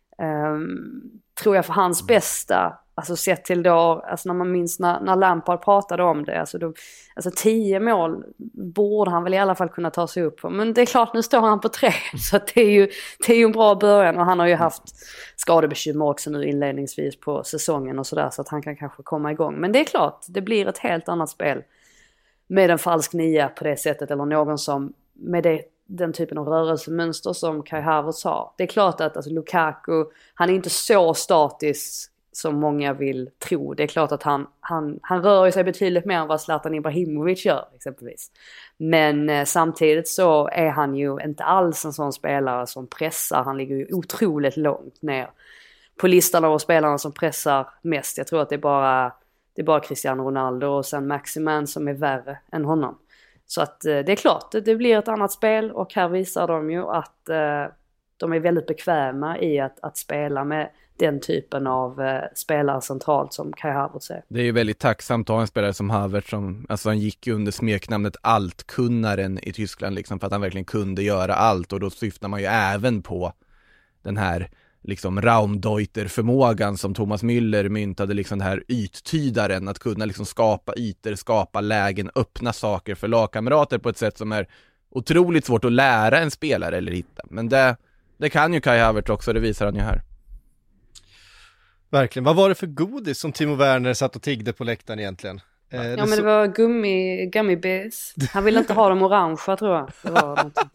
um, tror jag för hans bästa, alltså sett till då, alltså när man minns när, när Lampard pratade om det, alltså, då, alltså tio mål borde han väl i alla fall kunna ta sig upp på. Men det är klart, nu står han på tre, så att det är ju, det är ju en bra början, och han har ju haft skadebekymmer också nu inledningsvis på säsongen och sådär, så att han kan kanske komma igång. Men det är klart, det blir ett helt annat spel med en falsk nia på det sättet, eller någon som med det, den typen av rörelsemönster som Kai Havertz har. Det är klart att alltså, Lukaku, han är inte så statisk som många vill tro. Det är klart att han, han, han rör sig betydligt mer än vad Zlatan Ibrahimovic gör exempelvis. Men eh, samtidigt så är han ju inte alls en sån spelare som pressar. Han ligger ju otroligt långt ner på listan av spelarna som pressar mest. Jag tror att det är bara Det är bara Cristiano Ronaldo och sen Maximan som är värre än honom. Så att eh, det är klart, det, det blir ett annat spel, och här visar de ju att eh, de är väldigt bekväma i att, att spela med den typen av eh, spelare centralt som Kai Havertz är. Det är ju väldigt tacksamt att ha en spelare som Havertz som, alltså han gick ju under smeknamnet alltkunnaren i Tyskland liksom, för att han verkligen kunde göra allt, och då syftar man ju även på den här liksom Raumdeuter-förmågan som Thomas Müller myntade, liksom den här yttydaren, att kunna liksom skapa ytor, skapa lägen, öppna saker för lagkamrater på ett sätt som är otroligt svårt att lära en spelare eller hitta. Men det, det kan ju Kai Havertz också, det visar han ju här. Verkligen. Vad var det för godis som Timo Werner satt och tiggde på läktaren egentligen? Ja, eh, det men så... det var gummi, gummibärs. Han ville inte ha dem orangea, tror jag. Det var någonting.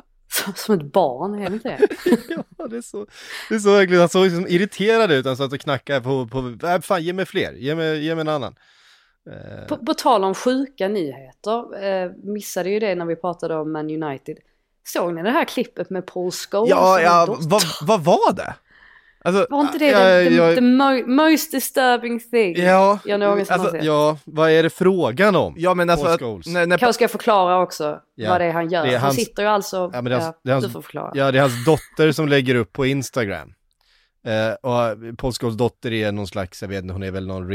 Som ett barn, är det inte det? Ja, det är så, det är så verkligen. Han såg liksom irriterad ut. Han satt och knackade på, på äh, fan, ge mig fler, ge mig, ge mig en annan. Eh. På, på tal om sjuka nyheter, eh, missade ju det när vi pratade om Man United. Såg ni det här klippet med Paul Scholes? Ja, ja vad, vad var det? Alltså, var inte det ja, the, the, ja, the mo- most disturbing thing ja, jag någonsin alltså, har sett? Ja, vad är det frågan om? Ja, men alltså, att, när, när... Kanske ska jag förklara också ja, vad det är han gör. Det är han hans... sitter ju alltså... Ja, men det är hans, det är hans, du får förklara. Ja, det är hans dotter som lägger upp på Instagram. Eh, och Paul Scholes dotter är någon slags, jag vet inte, hon är väl någon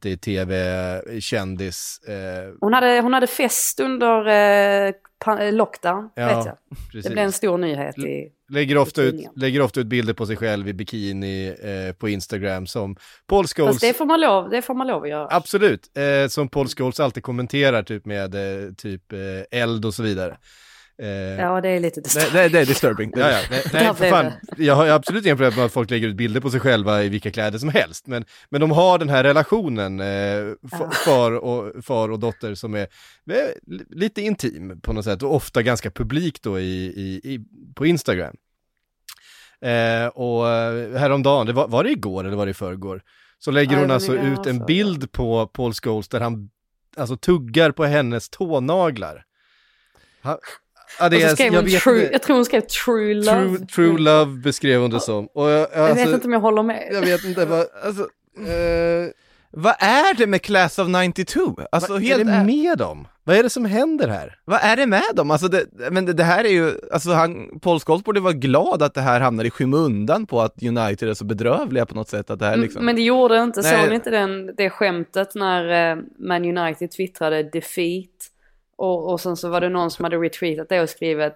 reality-tv-kändis. Eh. Hon, hade, hon hade fest under eh, lockdown, ja, vet jag. Precis. Det blev en stor nyhet i lägger ofta, ut, lägger ofta ut bilder på sig själv i bikini eh, på Instagram som Paul Scholes... Fast det får man lov, det får man lov att göra. Absolut, eh, som Paul Scholes alltid kommenterar typ med eh, typ eh, eld och så vidare. Eh, ja, det är lite disturbing. Det, det, det är disturbing. ja, ja, nej, nej, för fan, jag har absolut inga problem med att folk lägger ut bilder på sig själva i vilka kläder som helst. Men, men de har den här relationen, eh, f- far, och, far och dotter, som är eh, lite intim på något sätt. Och ofta ganska publik då i, i, i, på Instagram. Eh, och häromdagen, det var, var det igår eller var det i förrgår? Så lägger hon alltså ut en bild på Paul Scholes där han alltså tuggar på hennes tånaglar. Han, ja, det är, jag, vet, true, jag tror hon skrev true love. True, true love beskrev hon det som. Och jag, alltså, jag vet inte om jag håller med. Jag vet inte, vad, alltså, eh, vad är det med Class of nittiotvå? Alltså, vad helt är det med dem? Vad är det som händer här? Vad är det med dem? Alltså det, men det, det här är ju, alltså han, Paul Scholes borde vara glad att det här hamnar i skymundan på att United är så bedrövliga på något sätt. Att det här liksom... Men det gjorde inte, Nej. såg ni inte den, det skämtet när uh, Man United twittrade defeat och, och sen så var det någon som hade retweetat det och skrivit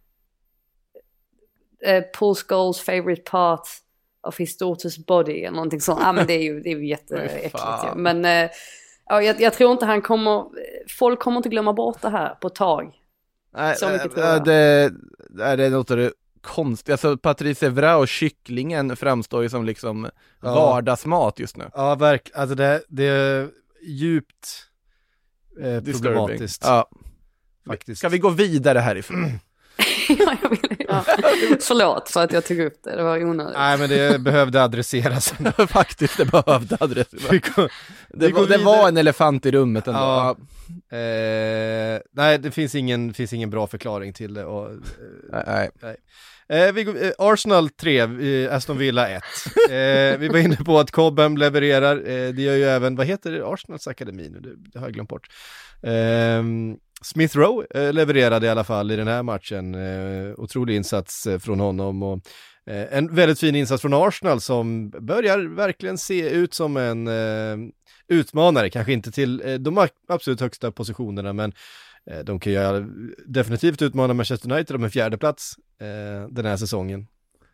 uh, Paul Scholes favorite part of his daughter's body eller någonting sånt. Ja, men det är ju, det är ju jätteäckligt ju. Men uh, ja, jag, jag tror inte han kommer, folk kommer inte glömma bort det här på ett tag. Nej, så mycket tror äh, jag. Det, det, det låter det konstigt. Alltså Patrice Evra och kycklingen framstår ju som liksom ja. vardagsmat just nu. Ja, verkligen. Alltså det, det är djupt eh, problematiskt. Ja. Faktiskt. Ska vi gå vidare härifrån? ja, jag vill, ja. Förlåt för att jag tog upp det, det var onödigt. Nej, men det behövde adresseras. Faktiskt, det behövde adresseras. Vi går, det, vi går det var en elefant i rummet ändå. Ja. Eh, nej, det finns ingen, finns ingen bra förklaring till det. Och, eh, nej. nej. Eh, vi går, eh, Arsenal tre, eh, Aston Villa ett. Eh, vi var inne på att Cobham levererar. Eh, det gör ju även, vad heter det? Arsenals akademi nu, det, det har jag glömt bort. Eh, Smith Rowe eh, levererade i alla fall i den här matchen. Eh, otrolig insats eh, från honom och eh, en väldigt fin insats från Arsenal som börjar verkligen se ut som en eh, utmanare. Kanske inte till eh, de absolut högsta positionerna, men eh, de kan ju definitivt utmana Manchester United om en fjärde plats eh, den här säsongen.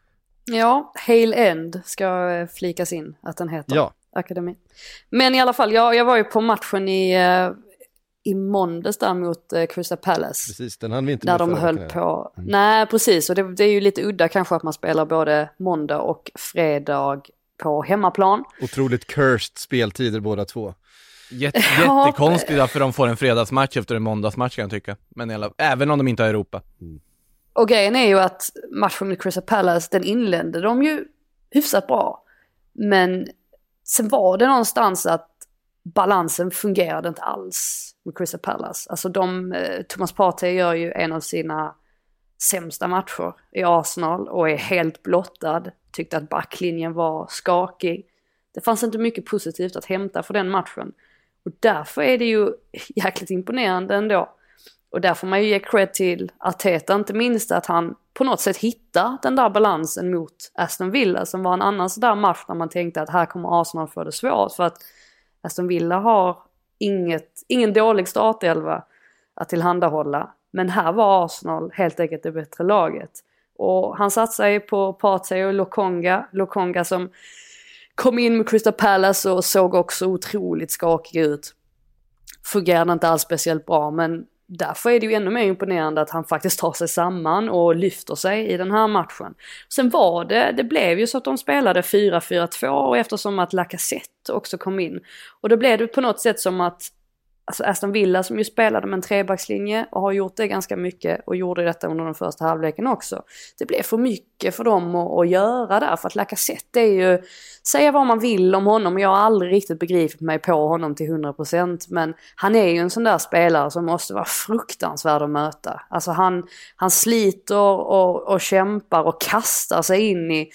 Ja, Hale End ska flikas in att den heter. Ja. Akademi. Men i alla fall, jag, jag var ju på matchen i... Eh, i måndags där mot eh, Crystal Palace. Precis, den hann vi inte där de höll på. Mm. Nej, precis. Och det, det är ju lite udda kanske att man spelar både måndag och fredag på hemmaplan. Otroligt cursed speltider båda två. Jätte, jättekonstigt att för de får en fredagsmatch efter en måndagsmatch kan jag tycka. Men alla, även om de inte har Europa. Mm. Och grejen är ju att matchen med Crystal Palace, den inledde de ju hyfsat bra. Men sen var det någonstans att balansen fungerade inte alls med Crystal Palace. Alltså de, eh, Thomas Partey gör ju en av sina sämsta matcher i Arsenal och är helt blottad. Tyckte att backlinjen var skakig. Det fanns inte mycket positivt att hämta för den matchen. Och därför är det ju jäkligt imponerande ändå. Och därför man ju ge cred till Arteta, inte minst att han på något sätt hittar den där balansen mot Aston Villa som var en annan sådär match när man tänkte att här kommer Arsenal få det svårt för att Aston Villa har inget, ingen dålig startelva att tillhandahålla. Men här var Arsenal helt enkelt det bättre laget. Och han satsar ju på Partey och Lokonga. Lokonga som kom in med Crystal Palace och såg också otroligt skakig ut. Fungerade inte alls speciellt bra, men därför är det ju ännu mer imponerande att han faktiskt tar sig samman och lyfter sig i den här matchen. Sen var det, det blev ju så att de spelade fyra fyra två och eftersom att Lacazette också kom in. Och då blev det på något sätt som att alltså Aston Villa som ju spelade med en trebackslinje och har gjort det ganska mycket och gjorde detta under den första halvleken också. Det blev för mycket för dem att, att göra där för att Lacazette är ju, säga vad man vill om honom, jag har aldrig riktigt begripit mig på honom till hundra procent, men han är ju en sån där spelare som måste vara fruktansvärd att möta. Alltså han, han sliter och, och kämpar och kastar sig in i,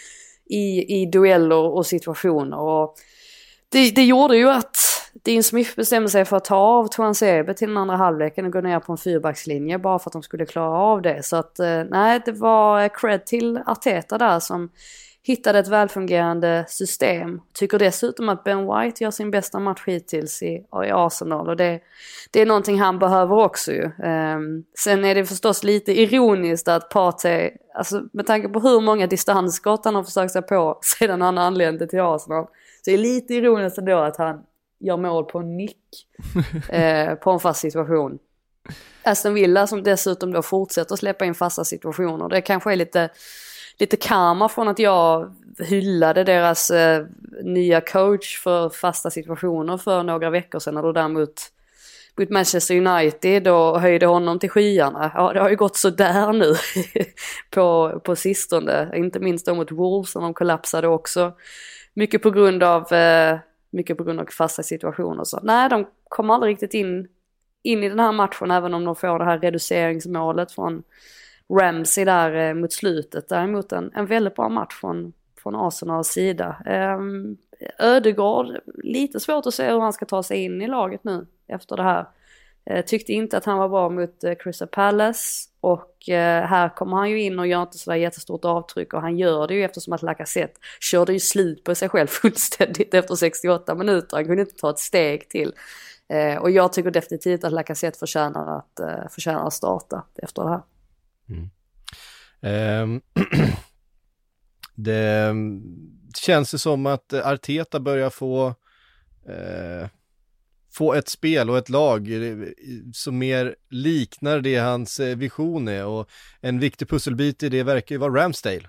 i, i dueller och situationer och det, det gjorde ju att Dean Smith bestämde sig för att ta av Tuan Sebe till den andra halvleken och gå ner på en fyrbackslinje bara för att de skulle klara av det. Så att nej, det var cred till Arteta där som hittade ett välfungerande system. Tycker dessutom att Ben White gör sin bästa match hittills i, i Arsenal. Och det, det är någonting han behöver också ju. Um, sen är det förstås lite ironiskt att Partey, alltså med tanke på hur många distansskott han har försökt sig på sedan han anlände till Arsenal. Så är det lite ironiskt ändå att han gör mål på en nick eh, på en fast situation. Aston Villa som dessutom då fortsätter släppa in fasta situationer. Det kanske är lite... Lite karma från att jag hyllade deras eh, nya coach för fasta situationer för några veckor sedan. Och däremot mot Manchester United och höjde honom till skyarna. Ja, det har ju gått så där nu på, på sistone. Inte minst då mot Wolves som de kollapsade också. Mycket på grund av, eh, mycket på grund av fasta situationer. Så nej, de kommer aldrig riktigt in, in i den här matchen även om de får det här reduceringsmålet från Ramsey där eh, mot slutet. Däremot en, en väldigt bra match från, från Arsenals sida. Eh, Ödegaard, lite svårt att se hur han ska ta sig in i laget nu efter det här. Eh, tyckte inte att han var bra mot eh, Crystal Palace. Och eh, här kommer han ju in och gör inte sådär jättestort avtryck. Och han gör det ju eftersom att Lacazette körde ju slut på sig själv fullständigt efter sextioåtta minuter. Han kunde inte ta ett steg till. Eh, och jag tycker definitivt att Lacazette förtjänar att, eh, förtjänar att starta efter det här. Mm. Um, det känns det som att Arteta börjar få uh, få ett spel och ett lag som mer liknar det hans vision är, och en viktig pusselbit i det verkar ju vara Ramsdale.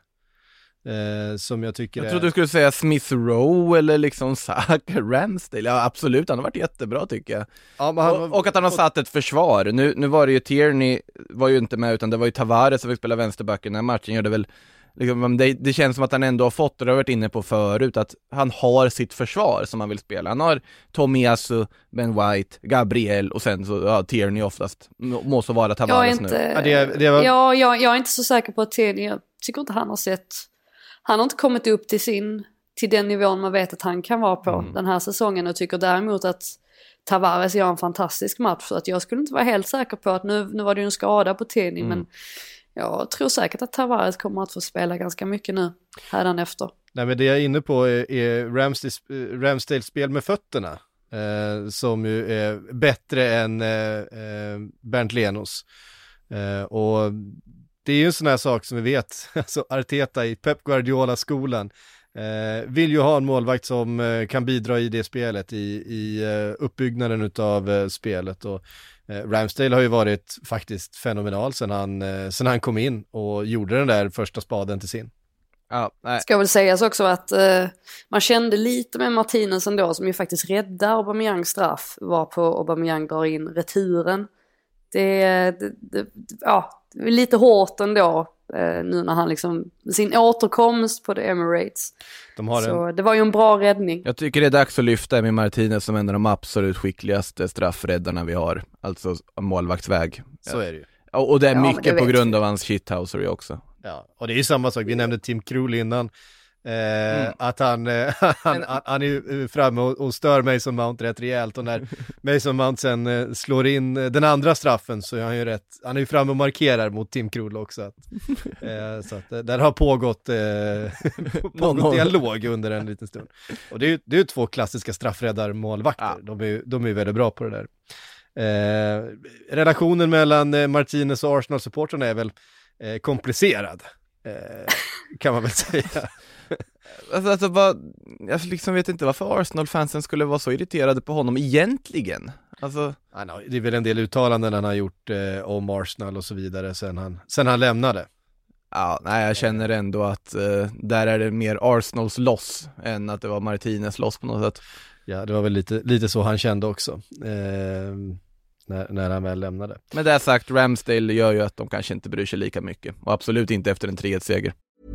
Uh, som jag tycker Jag är... trodde du skulle säga Smith Rowe eller liksom Saka. Ramsdale. Ja, absolut, han har varit jättebra tycker jag. Ja, men han... och, och att han har satt ett försvar. Nu, nu var det ju Tierney var ju inte med, utan det var ju Tavares som fick spela vänsterback i den här matchen. Gör det, väl, liksom, det, det känns som att han ändå har fått, och det har varit inne på förut, att han har sitt försvar som han vill spela. Han har Tomiyasu, Ben White, Gabriel och sen så ja, Tierney oftast. Må så vara Tavares inte... nu. Ja, det, det var... ja, jag, jag är inte så säker på att Tierney, jag tycker inte han har sett... Han har inte kommit upp till sin till den nivån man vet att han kan vara på mm. den här säsongen, och tycker däremot att Tavares gör en fantastisk match. Så att jag skulle inte vara helt säker på att nu, nu var det ju en skada på Tierney, mm. men jag tror säkert att Tavares kommer att få spela ganska mycket nu hädanefter. Nej, men det jag är inne på är, är Ramsdales, Ramsdales spel med fötterna eh, som ju är bättre än eh, eh, Bernd Lenos. Eh, och det är ju en sån här sak som vi vet, alltså Arteta i Pep Guardiola-skolan eh, vill ju ha en målvakt som eh, kan bidra i det spelet, i, i uh, uppbyggnaden utav uh, spelet, och eh, Ramsdale har ju varit faktiskt fenomenal sen han, eh, sen han kom in och gjorde den där första spaden till sin. Ja, nej. Ska väl sägas också att uh, man kände lite med Martinez ändå, som ju faktiskt räddar Aubameyangs straff, var på Aubameyang drar in returen. Det, det, det ja lite hårt ändå eh, nu när han liksom sin återkomst på The Emirates. De har så en... det var ju en bra räddning. Jag tycker det är dags att lyfta med Martinez som en av de absolut skickligaste straffräddarna vi har, alltså målvaktsväg. Så är det ju. Och, och det är ja, mycket det på grund vi. av hans shithousery också. Ja, och det är ju samma sak, vi nämnde Tim Krul innan. Eh, mm. Att han, eh, han, han, han är ju framme och, och stör Mason Mount rätt rejält, och när Mason Mount sen eh, slår in eh, den andra straffen så är han ju rätt, han är ju framme och markerar mot Tim Krul också, att, eh, så att eh, där har pågått, eh, pågått dialog under en liten stund, och det är ju det är två klassiska straffräddarmålvakter, ja. de, är, de är ju väldigt bra på det där. Eh, relationen mellan eh, Martinez och Arsenal-supporterna är väl eh, komplicerad, eh, kan man väl säga. Alltså, alltså vad, jag liksom vet inte varför Arsenal-fansen skulle vara så irriterade på honom egentligen. Alltså... Know, det är väl en del uttalanden han har gjort eh, om Arsenal och så vidare sen han, sen han lämnade. Ja, nej, jag känner ändå att eh, där är det mer Arsenals loss än att det var Martinez loss på något sätt. Ja, det var väl lite, lite så han kände också eh, när, när han väl lämnade. Men det sagt, Ramsdale gör ju att de kanske inte bryr sig lika mycket, och absolut inte efter en tre ett seger.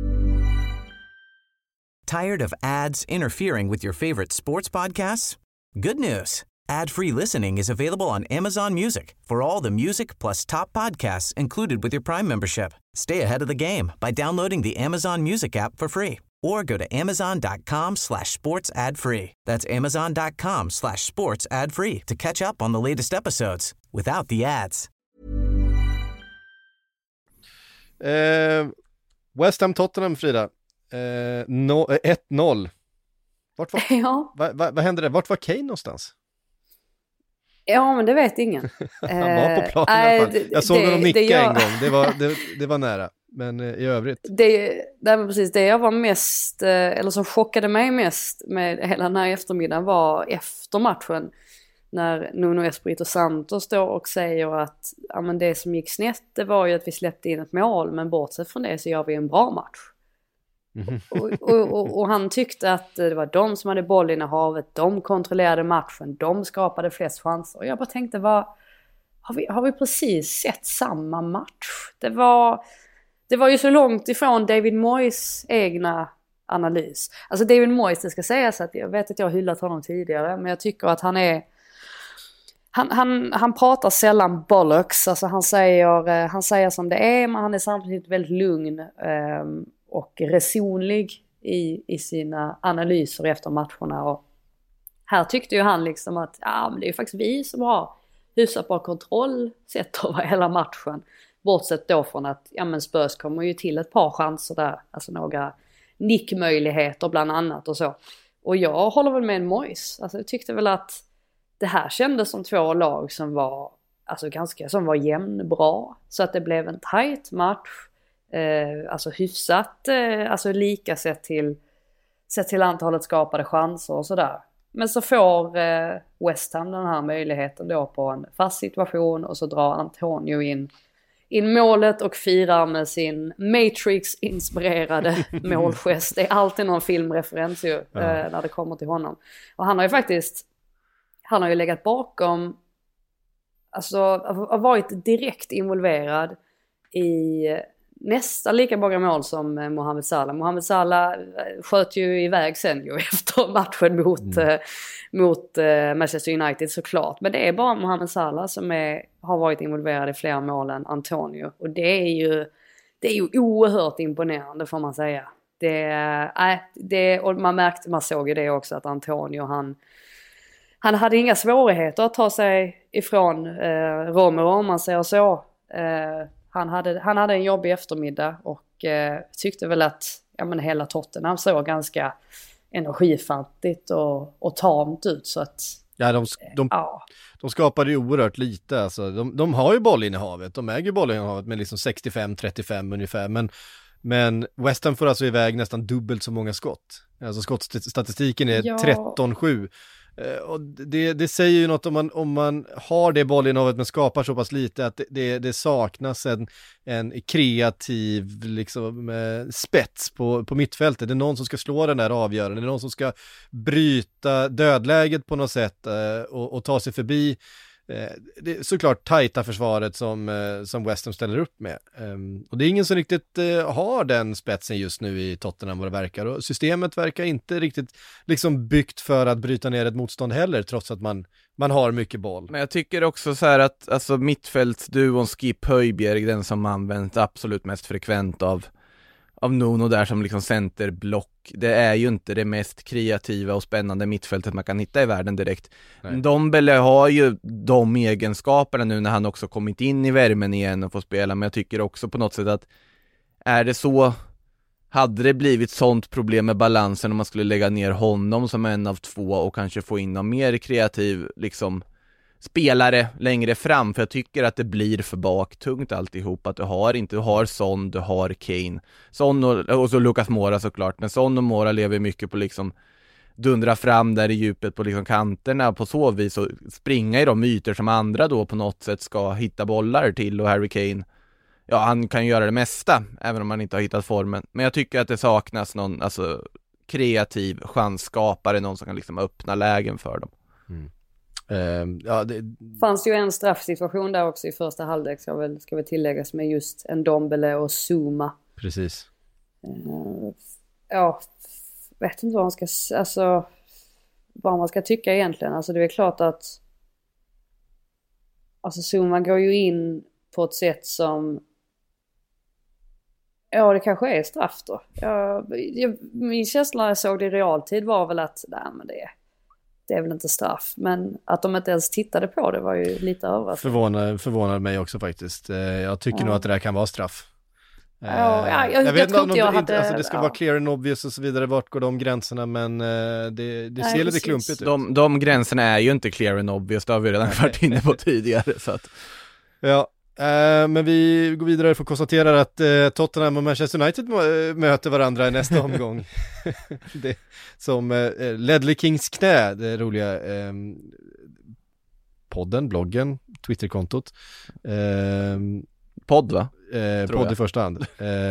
Tired of ads interfering with your favorite sports podcasts? Good news. Ad-free listening is available on Amazon Music for all the music plus top podcasts included with your Prime membership. Stay ahead of the game by downloading the Amazon Music app for free, or go to amazon.com slash sports ad free. That's amazon.com slash sports ad free to catch up on the latest episodes without the ads. Eh, West Ham Tottenham, Frida. Eh, no, eh, ett noll. Vart var, Ja. va, va, vad hände där? Vart var Kane någonstans? Ja, men det vet ingen. Han var på planen äh, i alla fall. Jag såg det, honom nicka det jag... en gång. Det var, det, det var nära. Men eh, i övrigt. Det, det var precis det jag var mest, eller som chockade mig mest med hela den här eftermiddagen var efter matchen. När Nuno Espirito Santo står och säger att ja, men det som gick snett det var ju att vi släppte in ett mål. Men bortsett från det så gör vi en bra match. Mm. Och, och, och, och han tyckte att det var de som hade bollen i havet. De kontrollerade matchen. De skapade flest chanser. Och jag bara tänkte, vad, har, vi, har vi precis sett samma match? Det var, det var ju så långt ifrån David Moyes egna analys. Alltså David Moyes, det ska sägas att jag vet att jag har hyllat honom tidigare. Men jag tycker att han är... Han, han, han pratar sällan bollocks. Alltså han säger, han säger som det är. Men han är samtidigt väldigt lugn. Eh, och resonlig i, i sina analyser efter matcherna. Och här tyckte ju han liksom att ja, men det är ju faktiskt vi som har hyfsat bra kontroll sett över hela matchen. Bortsett då från att ja, men Spurs kommer ju till ett par chanser där. Alltså några nickmöjligheter bland annat och så. Och jag håller väl med en Moyes. Alltså jag tyckte väl att det här kändes som två lag som var, alltså ganska, som var jämnbra. Så att det blev en tight match. Eh, alltså hyfsat, eh, alltså lika sett till, sett till antalet skapade chanser och sådär. Men så får eh, West Ham den här möjligheten då på en fast situation och så drar Antonio in, in målet och firar med sin Matrix-inspirerade målgest. Det är alltid någon filmreferens ju ja. eh, när det kommer till honom. Och han har ju faktiskt, han har ju legat bakom, alltså har varit direkt involverad i nästan lika många mål som Mohamed Salah. Mohamed Salah sköt ju iväg sen ju efter matchen mot, mm. eh, mot eh, Manchester United såklart. Men det är bara Mohamed Salah som är, har varit involverad i fler mål än Antonio. Och det är ju, det är ju oerhört imponerande får man säga. Det, äh, det, och man märkte, man såg ju det också att Antonio han, han hade inga svårigheter att ta sig ifrån eh, Romero om man säger så. Eh, Han hade, han hade en jobbig eftermiddag och eh, tyckte väl att ja, men hela Tottenham såg ganska energifattigt och, och tamt ut. Så att, ja, de, de, ja. de skapade ju oerhört lite. Alltså, de, de har ju bollinnehavet. De äger bollinnehavet med liksom sextiofem trettiofem ungefär. Men, men West Ham får alltså iväg nästan dubbelt så många skott. Alltså skottstatistiken är ja. tretton sju. Och det, det säger ju något om man, om man har det bollinnehavet men skapar så pass lite att det, det, det saknas en, en kreativ liksom, eh, spets på, på mittfältet. Det är någon som ska slå den där avgörande, det är någon som ska bryta dödläget på något sätt eh, och, och ta sig förbi eh, det är såklart tajta försvaret som, eh, som West Ham ställer upp med. Um, och det är ingen som riktigt eh, har den spetsen just nu i Tottenham vad det verkar. Och systemet verkar inte riktigt liksom byggt för att bryta ner ett motstånd heller, trots att man, man har mycket boll. Men jag tycker också så här att alltså, mittfältsduon Skip Højbjerg, den som används absolut mest frekvent av av Nuno där som liksom centerblock. Det är ju inte det mest kreativa och spännande mittfältet man kan hitta i världen direkt. Dombele har ju de egenskaperna nu när han också kommit in i värmen igen och får spela, men jag tycker också på något sätt att är det så, hade det blivit sånt problem med balansen om man skulle lägga ner honom som en av två och kanske få in någon mer kreativ liksom spelare längre fram, för jag tycker att det blir för baktungt alltihop, att du har inte, du har Son, du har Kane Son och, och så Lucas Moura såklart, men Son och Moura lever mycket på liksom dundra fram där i djupet på liksom kanterna på så vis och springa i de ytor som andra då på något sätt ska hitta bollar till, och Harry Kane, ja han kan göra det mesta även om han inte har hittat formen, men jag tycker att det saknas någon alltså kreativ chansskapare, någon som kan liksom öppna lägen för dem. Mm. Uh, ja, det fanns ju en straffsituation där också i första halvlek, ska väl, ska väl tilläggas, med just en Dombele och Zuma. Precis. Uh, ja, vet inte vad man ska alltså vad man ska tycka egentligen. Alltså det är klart att alltså Zuma går ju in på ett sätt som ja, det kanske är straff då. Jag, jag, min känsla när jag såg det i realtid var väl att nej, men det är Det är väl inte straff, men att de inte ens tittade på det var ju lite överraskande. Förvånade, förvånade mig också faktiskt. Jag tycker ja. nog att det där kan vara straff. Ja, ja, jag, jag, jag vet tror inte om inte jag de, hade... alltså det ska ja. vara clear and obvious och så vidare, vart går de gränserna, men uh, det, det ser Nej, lite precis. klumpigt ut. De, de gränserna är ju inte clear and obvious, det har vi redan varit inne på tidigare. Så att... Ja, uh, men vi går vidare för att konstatera att uh, Tottenham och Manchester United m- möter varandra i nästa omgång. Det, som uh, Ledley Kings knä, det roliga um, podden, bloggen, Twitterkontot. Um, Podd va? Eh, podd jag. i första hand.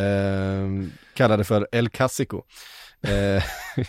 Eh, kallade för El Clasico. Eh,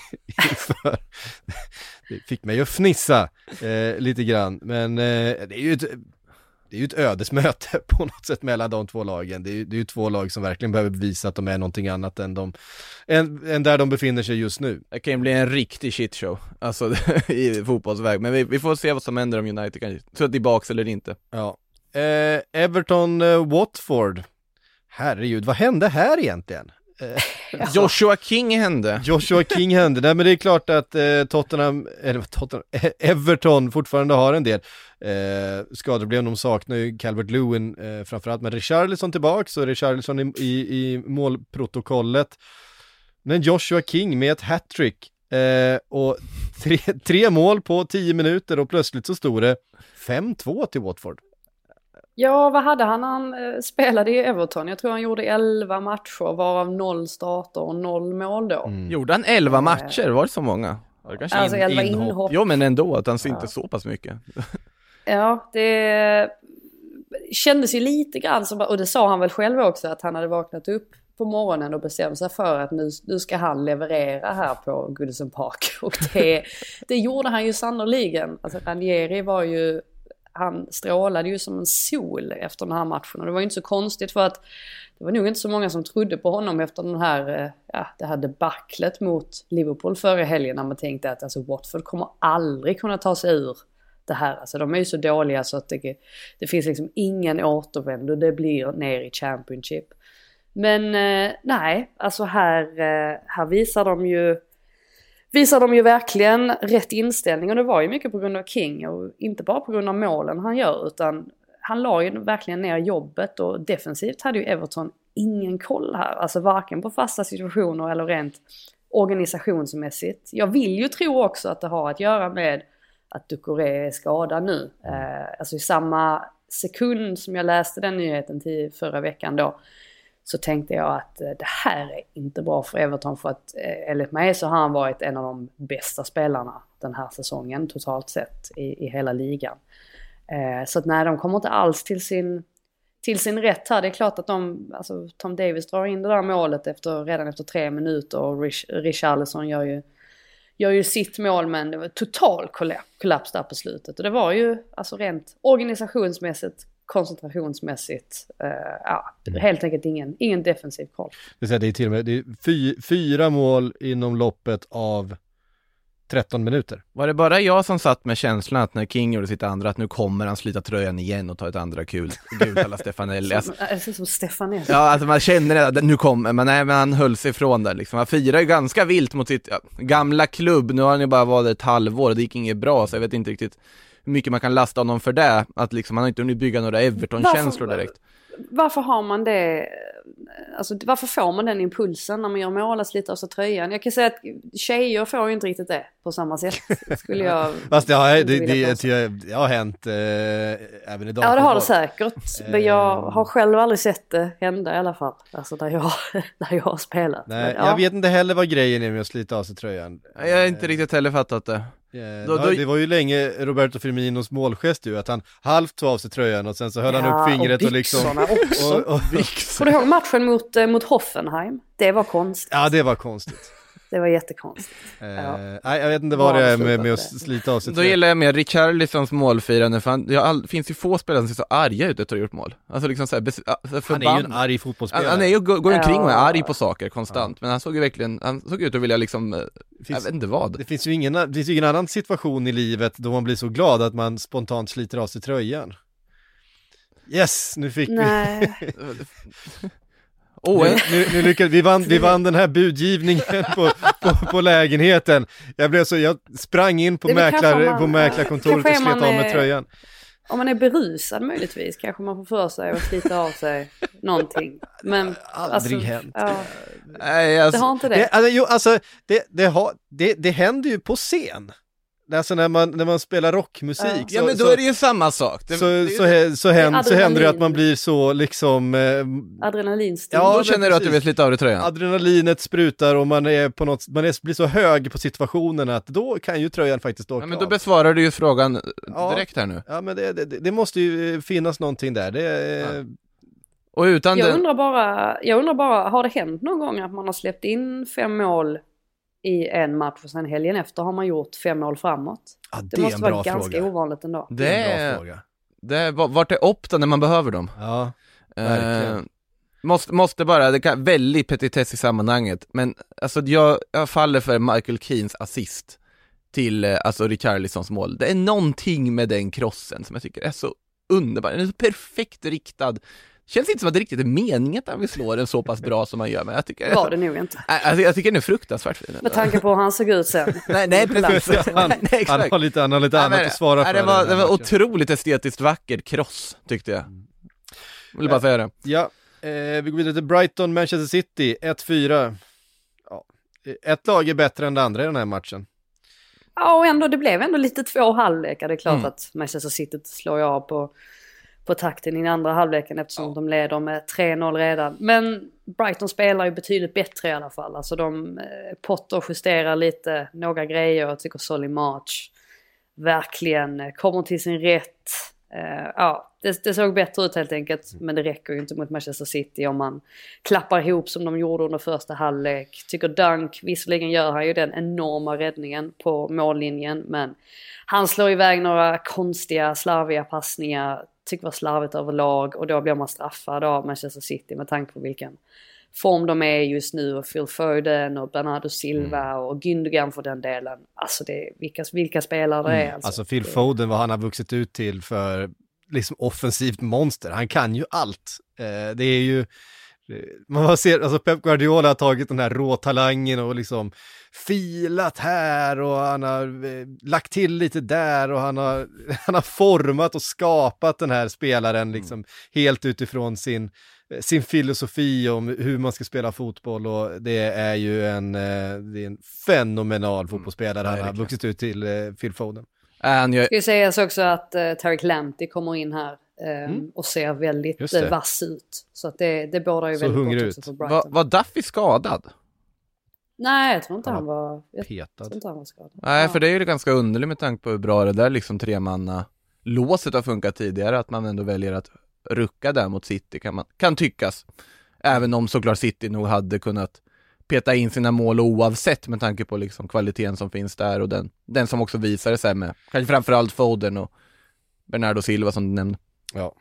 för, det fick mig att fnissa eh, lite grann. Men eh, det är ju ett, det är ju ett ödesmöte på något sätt mellan de två lagen. Det är ju, det är ju två lag som verkligen behöver bevisa att de är någonting annat än, de, än, än där de befinner sig just nu. Det kan ju bli en riktig shitshow, alltså i fotbollsväg. Men vi, vi får se vad som händer om United kan så tillbaks eller inte. Ja. Eh, Everton eh, Watford. Herregud, vad hände här egentligen? Eh, Joshua King hände. Joshua King hände. Nej, men det är klart att eh, Tottenham, eller Tottenham, Everton fortfarande har en del eh, skadeproblem. De saknar ju Calvert-Lewin eh, framförallt, men Richarlison tillbaka, så Richarlison i, i, i målprotokollet. Men Joshua King med ett hattrick eh, och tre, tre mål på tio minuter och plötsligt så stod det fem två till Watford. Ja, vad hade han? Han eh, spelade i Everton. Jag tror han gjorde elva matcher, varav noll starter och noll mål då. Mm. Gjorde han elva matcher? Var det så många? Var det kanske Alltså in, elva inhopp? inhopp. Jo, men ändå att han Ja. inte så pass mycket. Ja, det kändes ju lite grann som, och det sa han väl själv också, att han hade vaknat upp på morgonen och bestämt sig för att nu, nu ska han leverera här på Goodison Park. Och det, det gjorde han ju sannoliken. Alltså Ranieri var ju, han strålade ju som en sol efter den här matchen. Och det var ju inte så konstigt, för att det var nog inte så många som trodde på honom efter den här, ja, det här debaclet mot Liverpool förra helgen, när man tänkte att alltså, Watford kommer aldrig kunna ta sig ur det här. Alltså de är ju så dåliga så att det, det finns liksom ingen återvändo. Det blir ner i Championship. Men eh, nej, alltså här, eh, här visar de ju visar de ju verkligen rätt inställning. Och det var ju mycket på grund av King, och inte bara på grund av målen han gör, utan han la ju verkligen ner jobbet, och defensivt hade ju Everton ingen koll här. Alltså varken på fasta situationer eller rent organisationsmässigt. Jag vill ju tro också att det har att göra med att Doucouré är skadad nu. Eh, alltså i samma sekund som jag läste den nyheten till förra veckan då, så tänkte jag att eh, det här är inte bra för Everton, för att eh, enligt mig så har han varit en av de bästa spelarna den här säsongen totalt sett i, i hela ligan. Eh, så att nej, de kommer inte alls till sin, till sin rätt här. Det är klart att de, alltså Tom Davies drar in det där målet efter, redan efter tre minuter, och Rich, Richarlison gör ju gör ju sitt mål, men det var total kollaps där på slutet. Och det var ju alltså rent organisationsmässigt, koncentrationsmässigt, uh, ja, Mm. helt enkelt ingen, ingen defensiv koll. Det är till och med det är fy, fyra mål inom loppet av tretton minuter. Var det bara jag som satt med känslan att när King gjorde sitt andra, att nu kommer han slita tröjan igen och ta ett andra kul gult alla Stefanelli. Som, alltså, som Stefanelli. Ja, alltså man känner att nu kommer, men nej, men han höll sig ifrån där liksom. Han firar ju ganska vilt mot sitt ja, gamla klubb. Nu har han ju bara varit ett halvår och det gick inget bra, så jag vet inte riktigt hur mycket man kan lasta honom för det. Att liksom, han har inte hunnit bygga några Everton-känslor direkt. Varför har man det, alltså varför får man den impulsen när man gör mål att slita av sig tröjan? Jag kan säga att tjejer får ju inte riktigt det på samma sätt, skulle jag Fast det har, det, det, vilja det, det har hänt eh, även idag. Ja, det har det säkert. Men jag har själv aldrig sett det hända i alla fall. Alltså där jag, där jag har spelat. Nej, Men, ja. jag vet inte heller vad grejen är med att slita av sig tröjan. Jag har inte riktigt heller fattat det. Eh, Då- då, då- det var ju länge Roberto Firminos målgest ju, att han halvt tog av sig tröjan och sen så höll han upp fingret och, och liksom... byxorna också. Och, och, Får du ihåg matchen mot, eh, mot Hoffenheim? Det var konstigt. ja, det var konstigt. Det var jättekonstigt. Eh, Ja. Nej, jag vet inte vad Var det är det med, med att slutat slita av sig Då tröjan. gillar jag mer Richarlisons målfirande, för han, jag all, finns ju få spelare som ser så arga ut efter att ha gjort mål. Alltså liksom så här, bes, alltså Han är ju en förband- arg Han, fotbollsspelare. han är ju, går går omkring och är Ja. arg på saker konstant, men han såg ju verkligen, han såg ut att vilja liksom, eh, jag finns- vet inte vad. Det finns ju ingen, det finns ju ingen annan situation i livet då man blir så glad att man spontant sliter av sig tröjan. Yes, nu fick Nej. Åh, vi... Nu, nu, nu lyckades vi vann, vi vann den här budgivningen på, på, på lägenheten. Jag blev så, jag sprang in på, Det är väl mäklar, kanske man- på mäklarkontoret och kanske är slet man av med är- tröjan. om man är berusad möjligtvis kanske man får för sig att slita av sig någonting. Men aldrig alltså, hänt. Ja, Nej, alltså, det har inte det. Det, alltså, jo, alltså, det, det, har, det, det händer ju på scen. Alltså när man, när man spelar rockmusik. Ja. Så, ja men då så, är det ju samma sak. Det, så, det, så, så, så, händer, så händer det att man adrenalin. blir så liksom... Eh, Adrenalinstig. Ja, då men känner du att du precis. vill slita av dig tröjan. adrenalinet sprutar och man är på något, man är, blir så hög på situationen att då kan ju tröjan faktiskt åka Ja, men då av. besvarar du ju frågan Ja. direkt här nu. Ja, men det, det, det måste ju finnas någonting där. Det är, Ja. Och utan Jag den... undrar bara, jag undrar bara, har det hänt någon gång att man har släppt in fem mål i en match och sen helgen efter har man gjort fem mål framåt? ja, det Det, är måste en vara bra ganska fråga. ovanligt ändå. Det Det är en är, bra fråga. det är, vart är Opta när man behöver dem? Ja, verkligen. Eh, måste, måste bara, det kan väldigt petitess i sammanhanget, men alltså jag, jag faller för Michael Keanes assist till eh, alltså Richarlisons mål. Det är någonting med den krossen som jag tycker är så underbar. Den är så perfekt riktad. Känns inte som att det riktigt är meningen att han vill slå den så pass bra som man gör, men jag tycker, Var det nog inte. alltså, jag tycker den är fruktansvärt fin. Med tanke på hur han såg ut sen. Nej, nej, precis. han, nej, nej, han exakt. har lite, han har lite Nej, annat men- att svara nej, för. det i var, den det här var matchen. otroligt estetiskt vacker kross, tyckte jag. Vill bara säga det. Ja, eh, vi går vidare till Brighton, Manchester City, ett fyra. Ja, ett lag är bättre än det andra i den här matchen. Ja, och ändå, det blev ändå lite två halvlekar. Det är klart Mm. att Manchester City slår ju av på, på takten i den andra halvleken eftersom ja. de leder med tre noll redan. Men Brighton spelar ju betydligt bättre i alla fall. Alltså de eh, Potter justerar lite några grejer. Jag tycker Solly March verkligen eh, kommer till sin rätt. Eh, ja, det, det såg bättre ut helt enkelt. Men det räcker ju inte mot Manchester City om man klappar ihop som de gjorde under första halvlek. Tycker Dunk, visserligen gör han ju den enorma räddningen på mållinjen. Men han slår iväg några konstiga, slarviga passningar. Tycker var slarvigt överlag. Och då blir man straffad av Manchester City med tanke på vilken form de är just nu. Och Phil Foden och Bernardo Silva mm. och Gündogan för den delen. Alltså det är vilka, vilka spelare det är. Mm. Alltså, alltså Phil Foden, vad han har vuxit ut till för liksom offensivt monster. Han kan ju allt. Eh, det är ju, man ser, alltså Pep Guardiola har tagit den här råtalangen och liksom filat här och han har eh, lagt till lite där och han har, han har format och skapat den här spelaren liksom mm. helt utifrån sin, sin filosofi om hur man ska spela fotboll, och det är ju en, eh, det är en fenomenal fotbollsspelare mm. han har vuxit ut till, eh, Phil Foden. Han gör... Ska ju sägas också att uh, Tariq Lamptey kommer in här um, mm. och ser väldigt uh, vass ut. Så att det, det bådar ju så väldigt gott också ut. för Brighton. Var, var Duffy skadad? Nej, jag tror inte han han var, jag petad. tror inte han var skadad. Nej, ja. för det är ju ganska underligt med tanke på hur bra det där liksom tremanna låset har funkat tidigare, att man ändå väljer att rucka där mot City kan, man, kan tyckas. Även om såklart City nog hade kunnat peta in sina mål oavsett med tanke på liksom kvaliteten som finns där och den, den som också visade sig med kanske framförallt Foden och Bernardo Silva som du nämnde. Ja.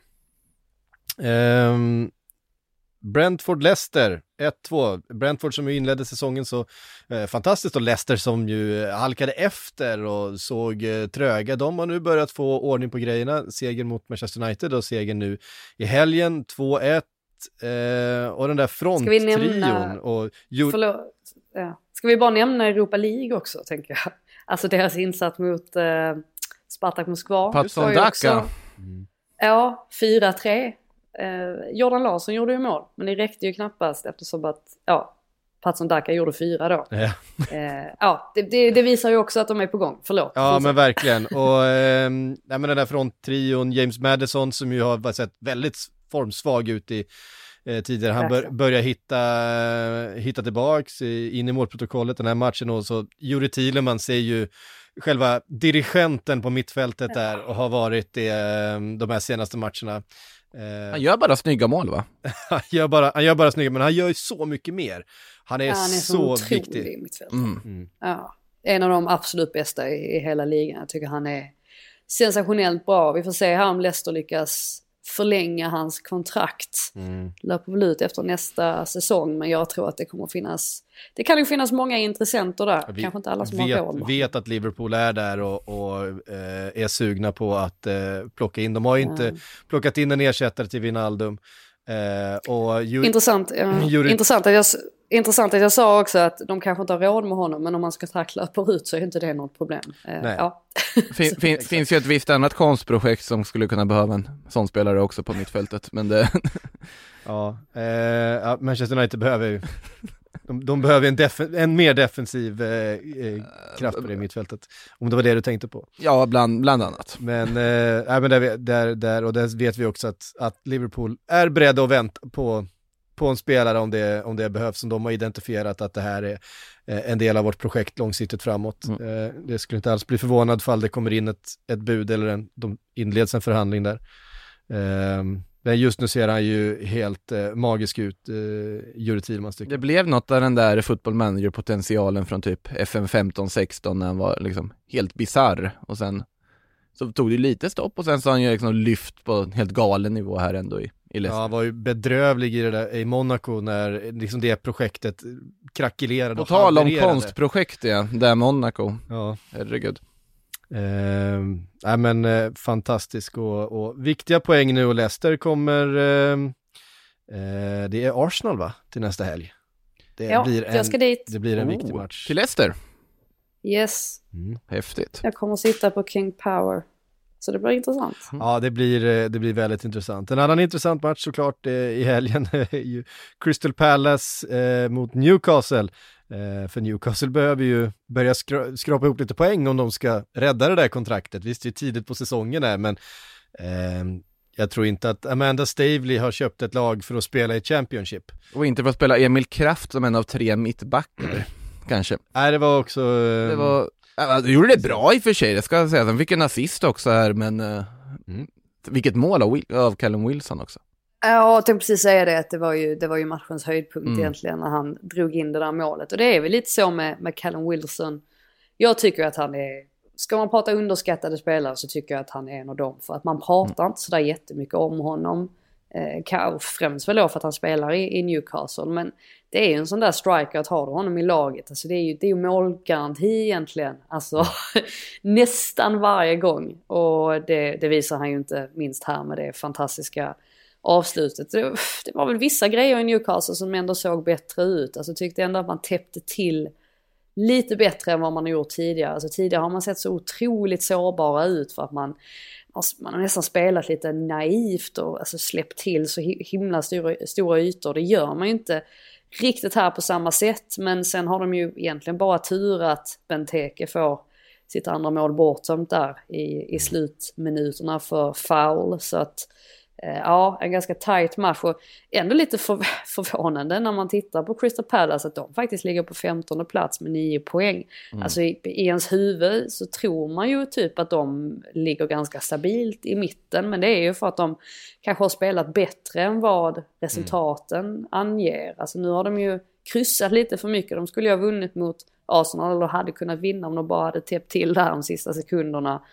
Um, Brentford-Leicester ett två. Brentford som ju inledde säsongen så eh, fantastiskt, och Leicester som ju halkade efter och såg eh, tröga. De har nu börjat få ordning på grejerna. Seger mot Manchester United och seger nu i helgen två ett. Eh, och den där fronttrion nämna... och ju... Förlåt. Ja. Ska vi bara nämna Europa League också, tänker jag. Alltså deras insats mot eh, Spartak Moskva. Patson Daka. Mm. Ja, fyra tre. Eh, Jordan Larsson gjorde ju mål, men det räckte ju knappast eftersom att ja, Patson Daka gjorde fyra då. Ja, eh, ja det, det, det visar ju också att de är på gång. Förlåt. ja men verkligen. Och eh, nej, men den där fronttrion, James Maddison som ju har sett väldigt formsvag ut i eh, tidigare. Han bör, börjar hitta, hitta tillbaks i, in i målprotokollet den här matchen, och så Juri Tielemans är ju själva dirigenten på mittfältet ja. där och har varit det de här senaste matcherna. Han gör bara snygga mål, va? han, gör bara, han gör bara snygga, men han gör ju så mycket mer. Han är, ja, han är så, så viktig. Mm. Mm. Ja, en av de absolut bästa i, i hela ligan. Jag tycker han är sensationellt bra. Vi får se här om Leicester lyckas förlänga hans kontrakt. Mm. Löper väl ut efter nästa säsong, men jag tror att det kommer finnas, det kan ju finnas många intressenter där. Vi, Kanske inte alla som vet, har råd. vet att Liverpool är där och, och eh, är sugna på att eh, plocka in. De har ju inte mm. plockat in en ersättare till Wijnaldum. Eh, och ju, intressant, ja, Juri... intressant att jag, Intressant att jag sa också att de kanske inte har råd med honom, men om man ska tackla på ut så är inte det något problem. Nej. Ja. fin, fin, finns ju ett visst annat konstprojekt som skulle kunna behöva en sån spelare också på mittfältet, men det... ja, eh, ja, Manchester United behöver ju de, de behöver en, def- en mer defensiv eh, eh, kraft på det mittfältet, om det var det du tänkte på. Ja, bland, bland annat. Men, eh, nej, men där, där, där, och där vet vi också att, att Liverpool är beredda att vänta på på en spelare om det, om det behövs, som de har identifierat att det här är eh, en del av vårt projekt långsiktigt framåt. Mm. Eh, det skulle inte alls bli förvånad fall det kommer in ett, ett bud eller en, de inleds en förhandling där. Eh, men just nu ser han ju helt eh, magisk ut, eh, Juri Tillmans tycker. Det blev något av den där football manager-potentialen från typ F M femton sexton när han var liksom helt bizarr, och sen så tog det lite stopp och sen så har han ju liksom lyft på en helt galen nivå här ändå i Ja, han var ju bedrövlig i det där i Monaco när liksom det projektet krackelerade. På tal om konstprojekt, ja, där Monaco. Ja. Herregud. Eh, nej men eh, fantastisk och, och viktiga poäng nu, och Leicester kommer eh, eh, det är Arsenal va, till nästa helg. Det ja, blir en, jag ska dit. Det blir en oh, viktig match. Till Leicester? Yes. Mm. Häftigt. Jag kommer att sitta på King Power. Så det blir intressant. Mm. Ja, det blir, det blir väldigt intressant. En annan intressant match såklart eh, i helgen är ju Crystal Palace eh, mot Newcastle. Eh, för Newcastle behöver ju börja skra- skrapa ihop lite poäng om de ska rädda det där kontraktet. Visst, det är tidigt på säsongen här, men eh, jag tror inte att Amanda Stavely har köpt ett lag för att spela i Championship. Och inte för att spela Emil Kraft som en av tre mittbackar, kanske. Nej, det var också... Eh, det var... Ja, du gjorde det bra i och för sig, det ska jag säga. Han fick en assist också här, men uh, mm. vilket mål av, Will- av Callum Wilson också. Ja, jag tänkte precis säga det, att det var ju, det var ju matchens höjdpunkt Mm. egentligen när han drog in det där målet. Och det är väl lite så med, med Callum Wilson. Jag tycker att han är, ska man prata underskattade spelare så tycker jag att han är en av dem. För att man pratar mm. inte sådär jättemycket om honom. Eh, främst väl då för att han spelar i, i Newcastle, men det är ju en sån där striker att ha honom i laget. Alltså det är ju, det är ju målgaranti egentligen. Alltså nästan varje gång. Och det, det visar han ju inte minst här med det fantastiska avslutet. Det, det var väl vissa grejer i Newcastle som ändå såg bättre ut. Alltså tyckte ändå att man täppte till lite bättre än vad man har gjort tidigare. Alltså tidigare har man sett så otroligt sårbara ut för att man man har nästan spelat lite naivt och alltså släppt till så himla stora, stora ytor. Det gör man ju inte riktigt här på samma sätt. Men sen har de ju egentligen bara tur att Benteke får sitt andra mål bortsomt där i, i slutminuterna för foul. Så att eh, ja, en ganska tight match. Och ändå lite för, förvånande när man tittar på Crystal Palace att de faktiskt ligger på femtonde plats med nio poäng. Mm. Alltså i, i ens huvud så tror man ju typ att de ligger ganska stabilt i mitten. Men det är ju för att de kanske har spelat bättre än vad resultaten mm. anger. Alltså nu har de ju kryssat lite för mycket. De skulle ju ha vunnit mot Arsenal eller hade kunnat vinna om de bara hade täppt till där de sista sekunderna.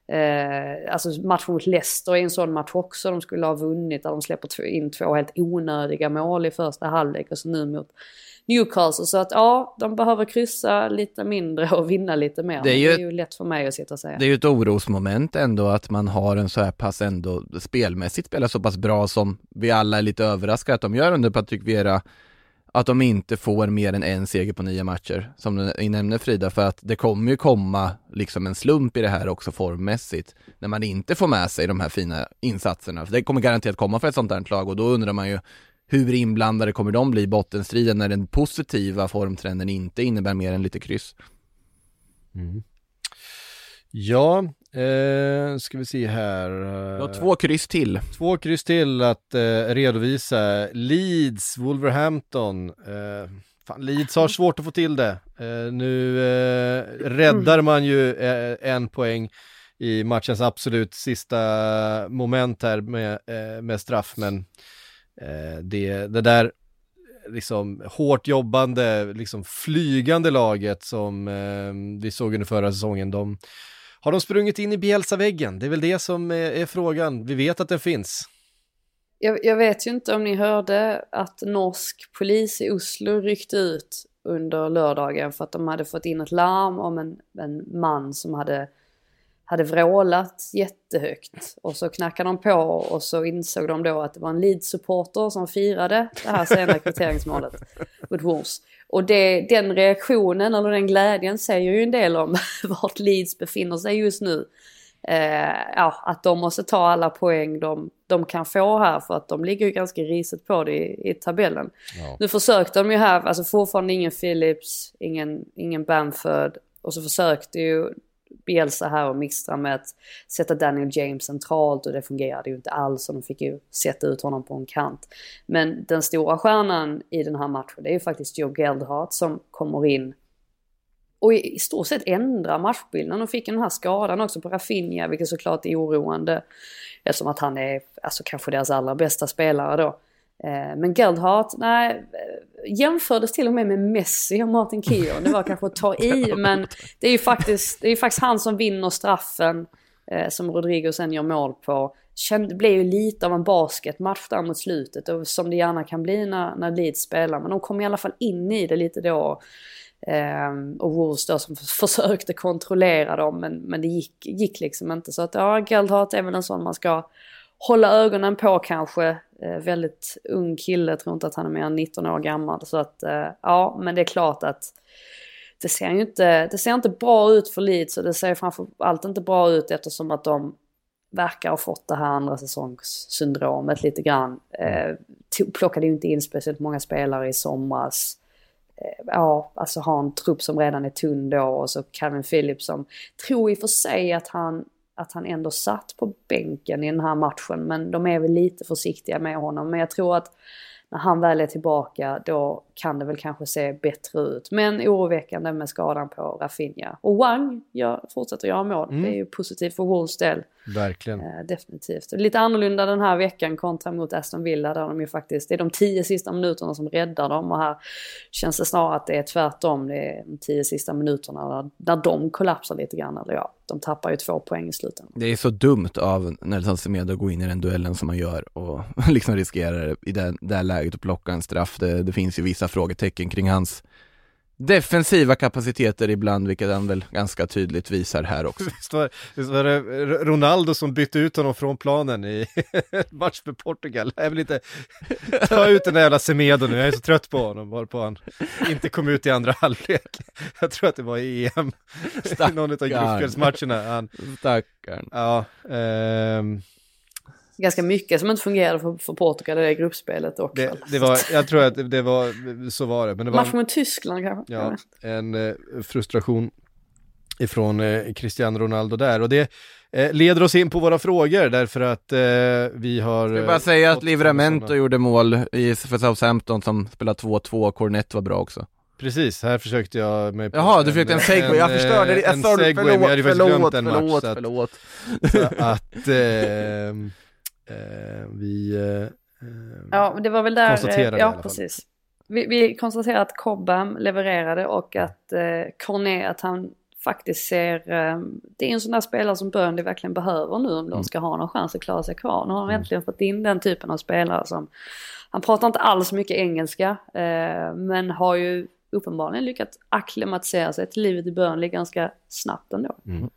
Eh, alltså matchen mot Leicester är en sån match också de skulle ha vunnit, där de släpper in två helt onödiga mål i första halvlek och så nu mot Newcastle. Så att ja, de behöver kryssa lite mindre och vinna lite mer. Det är ju, det är ju lätt för mig att sitta och säga. Det är ju ett orosmoment ändå att man har en så här pass ändå spelmässigt spelar så pass bra som vi alla är lite överraskade att de gör under Patrick Vieira. Att de inte får mer än en seger på nio matcher, som du nämner Frida, för att det kommer ju komma liksom en slump i det här också formmässigt, när man inte får med sig de här fina insatserna. För det kommer garanterat komma för ett sånt här lag, och då undrar man ju hur inblandade kommer de bli i bottenstriden när den positiva formtrenden inte innebär mer än lite kryss. Mm. Ja, eh, ska vi se här. Du har två kryss till. Två kryss till att eh, redovisa. Leeds, Wolverhampton. Eh, fan, Leeds har svårt att få till det. Eh, nu eh, räddar man ju eh, en poäng i matchens absolut sista moment här med, eh, med straff. Men eh, det, det där liksom hårt jobbande, liksom flygande laget som eh, vi såg under förra säsongen, de har de sprungit in i Bielsa-väggen? Det är väl det som är, är frågan. Vi vet att den finns. Jag, jag vet ju inte om ni hörde att norsk polis i Oslo ryckte ut under lördagen för att de hade fått in ett larm om en, en man som hade hade vrålat jättehögt. Och så knackade de på och så insåg de då att det var en Leeds-supporter som firade det här sena kvitteringsmålet mot Wolves. Och det, den reaktionen eller den glädjen säger ju en del om vart Leeds befinner sig just nu. Eh, ja, att de måste ta alla poäng de, de kan få här, för att de ligger ju ganska risigt på det i, i tabellen. Ja. Nu försökte de ju här, alltså fortfarande ingen Phillips, ingen, ingen Bamford, och så försökte ju Bielsa här och mixtra med att sätta Daniel James centralt, och det fungerade ju inte alls, och de fick ju sätta ut honom på en kant. Men den stora stjärnan i den här matchen, det är ju faktiskt Joe Geldhart som kommer in och i stort sett ändrar matchbilden, och fick den här skadan också på Rafinha, vilket såklart är oroande eftersom att han är alltså kanske deras allra bästa spelare då. Men Geldhart, nej, jämfördes till och med med Messi och Martin Keown. Det var kanske att ta i, men det är ju faktiskt, det är ju faktiskt han som vinner straffen eh, som Rodrigo sen gör mål på. Det blev ju lite av en basketmatch där mot slutet, och som det gärna kan bli när, när Leeds spelar, men de kom i alla fall in i det lite då. Um, och Wolves då som försökte kontrollera dem, men, men det gick, gick liksom inte. Så att ja, Geldhart är väl en sån man ska hålla ögonen på kanske. Uh, väldigt ung kille, tror inte att han är mer än nitton år gammal. Så att uh, ja, men det är klart att det ser ju inte, det ser inte bra ut för Leeds, och det ser framförallt inte bra ut eftersom att de verkar ha fått det här andra säsongssyndromet lite grann. Uh, to- plockade ju inte in speciellt många spelare i somras. Ja, alltså ha en trupp som redan är tunn då, och så Calvin Phillips som tror i för sig att han, att han ändå satt på bänken i den här matchen, men de är väl lite försiktiga med honom. Men jag tror att när han väl är tillbaka, då kan det väl kanske se bättre ut. Men oroväckande med skadan på Rafinha. Och Wang jag fortsätter göra mål. Mm. Det är ju positivt för Wolves del. Verkligen. Eh, definitivt. Det är lite annorlunda den här veckan kontra mot Aston Villa, där de ju faktiskt, det är de tio sista minuterna som räddar dem. Och här känns det snarare att det är tvärtom. Det är de tio sista minuterna där, där de kollapsar lite grann. Eller ja, de tappar ju två poäng i slutet. Det är så dumt av Nelson Semedo att gå in i den duellen som man gör och liksom riskerar i det, det här läget att plocka en straff. Det, det finns ju vissa frågetecken kring hans defensiva kapaciteter ibland, vilket han väl ganska tydligt visar här också. Visst var, visst var det Ronaldo som bytte ut honom från planen i match för Portugal. Jag vill inte ta ut den där jävla Semedo nu, jag är så trött på honom, varpå han inte kom ut i andra halvlek. Jag tror att det var i E M. Någon av gruppspelsmatcherna. Han, Stackarn. Ja, ehm. Ganska mycket som inte fungerade för, för Portugal i det gruppspelet också. Det, det var, jag tror att det, det var, så var det. Men det var match mot Tyskland kanske. Ja, en eh, frustration ifrån eh, Cristiano Ronaldo där. Och det eh, leder oss in på våra frågor, därför att eh, vi har... Jag vill bara säga att Livramento sådana... gjorde mål i, för Southampton som spelade två två. Cornet var bra också. Precis, här försökte jag mig på Jaha, du försökte en segway, jag förstörde det. En segway, men jag hade faktiskt glömt en match. Förlåt, så att, förlåt. Så att eh, eh, vi eh, ja, det var väl där, konstaterade ja, precis. Vi, vi konstaterade att Cobham levererade, och att eh, Cornet, att han faktiskt ser, eh, det är en sån där spelare som Burnley verkligen behöver nu om de ska ha någon chans att klara sig kvar. Nu har de mm. äntligen fått in den typen av spelare som, han pratar inte alls mycket engelska, eh, men har ju uppenbarligen lyckats akklimatisera sig till livet i Burnley ganska snabbt ändå. Mm.